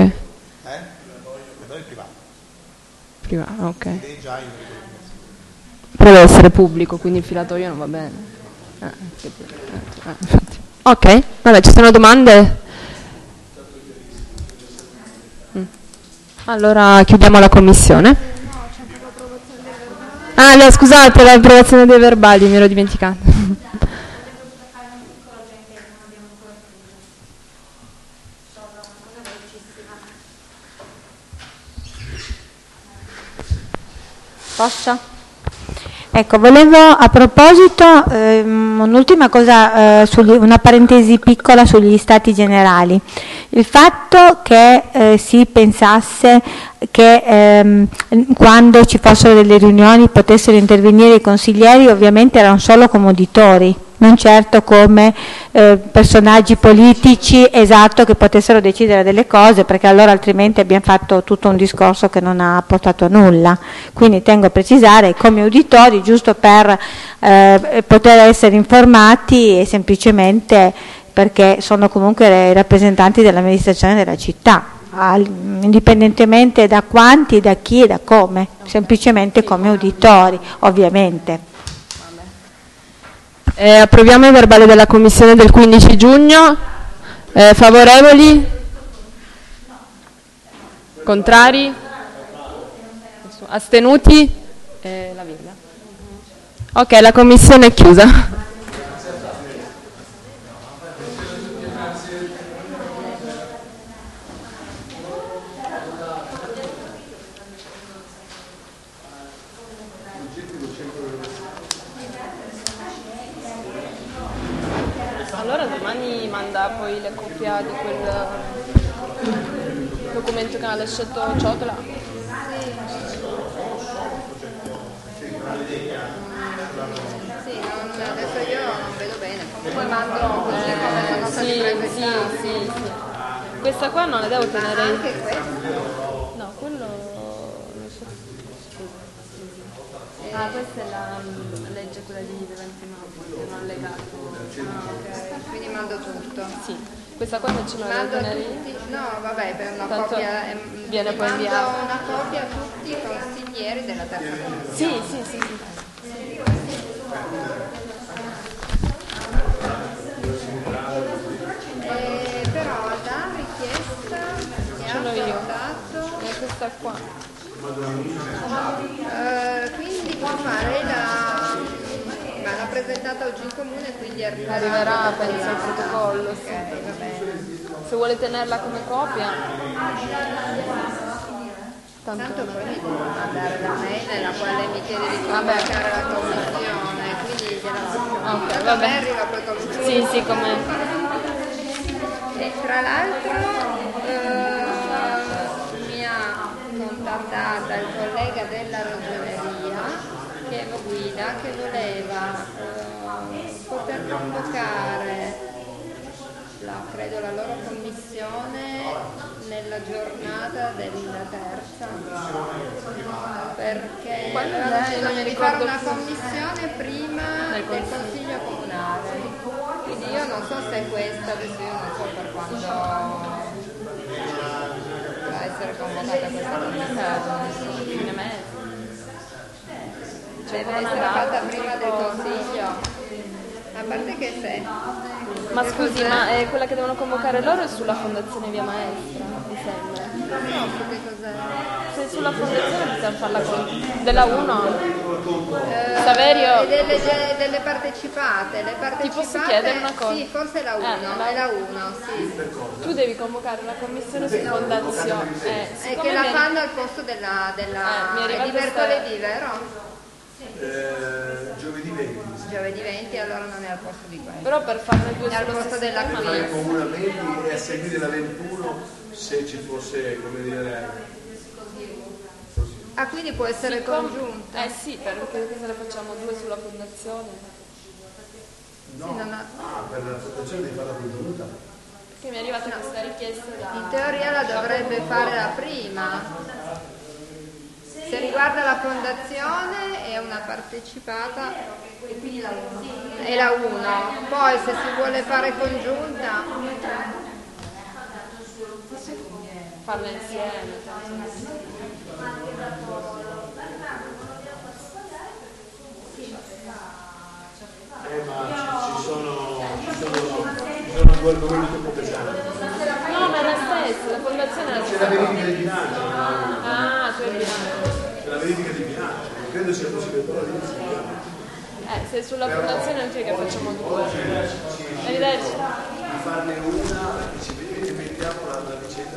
È privato. Privato, ok. Ed è già in Però deve essere pubblico, quindi il filatorio non va bene. Infatti. Ok, vabbè, ci sono domande? Allora chiudiamo la commissione. Ah, scusate, l'approvazione dei verbali, mi ero dimenticato. Posso? Ecco, volevo a proposito un'ultima cosa, una parentesi piccola sugli stati generali. Il fatto che si pensasse che quando ci fossero delle riunioni potessero intervenire i consiglieri, ovviamente erano solo come uditori, non certo come personaggi politici, esatto, che potessero decidere delle cose, perché allora altrimenti abbiamo fatto tutto un discorso che non ha portato a nulla. Quindi tengo a precisare come uditori, giusto per poter essere informati e semplicemente perché sono comunque i rappresentanti dell'amministrazione della città, indipendentemente da quanti, da chi e da come, semplicemente come uditori, ovviamente. Approviamo il verbale della commissione del 15 giugno. Favorevoli? Contrari? Astenuti? La virgola. Ok, la commissione è chiusa. Allora domani manda poi la copia di quel documento che ha lasciato Ciotola. Sì, adesso io non vedo bene. Poi mando così come sono stati presentati. Sì. Questa qua non la devo tenere. Anche questa? No, quello non so. Questa è la legge, quella di 29, che non ho legato. Ok, quindi mando tutto. Sì. Questa qua invece non la devo tenere. No, vabbè, per una Tanto copia viene poi mando inviata. una copia a tutti i consiglieri della terza commissione. Sì. Però la richiesta che ha portato è questa qua. Quindi può fare l'ha presentata oggi in comune, quindi Arriverà penso al protocollo. Ok, va bene. Se vuole tenerla come copia. Tanto poi mi devo mandare la mail nella quale mi chiede di convocare la commissione, quindi gliela lascio. Ok, Va bene, arriva poi come Sì, come. E tra l'altro mi ha contattata il collega della ragioneria che guida, che voleva poter convocare credo la loro commissione nella giornata della terza, perché avevano deciso di fare una commissione prima del consiglio comunale, quindi io non so se questa, adesso io non so per quando potrà essere convocata questa commissione, fine mese, deve essere fatta prima del consiglio. A parte che se... Ma scusi, ma quella che devono convocare loro è sulla Fondazione Via Maestra, mi sembra. Se sulla fondazione possiamo farla della 1. Saverio. Delle partecipate. Le partecipate. Ti posso chiedere una cosa? Sì, forse è la 1. È la 1, sì. Tu devi convocare una commissione su fondazione. E che la fanno al posto di mercoledì, vero? Giovedì 20. Giovedì 20, allora non è al posto di questo. Però per farne due al posto della fare comunamente e a seguire la 21 se ci fosse, come dire. Ah, quindi può essere congiunta? Sì, perché se ne facciamo due sulla fondazione. No, sì, per la fondazione devi farla congiunta. Perché mi è arrivata questa richiesta In teoria la dovrebbe fare la prima. Se riguarda la fondazione è una partecipata e quindi la 1. È la 1. Poi se si vuole fare congiunta farla insieme. Ma ci sono due argomenti troppo pesanti. No, ma è la stessa, la fondazione è la stessa. C'è la verifica del bilancio. C'è il bilancio. C'è la verifica del bilancio, non credo sia possibile però la verifica del bilancio. Se sulla fondazione non c'è che facciamo due. Arrivederci. Di farne una, perché ci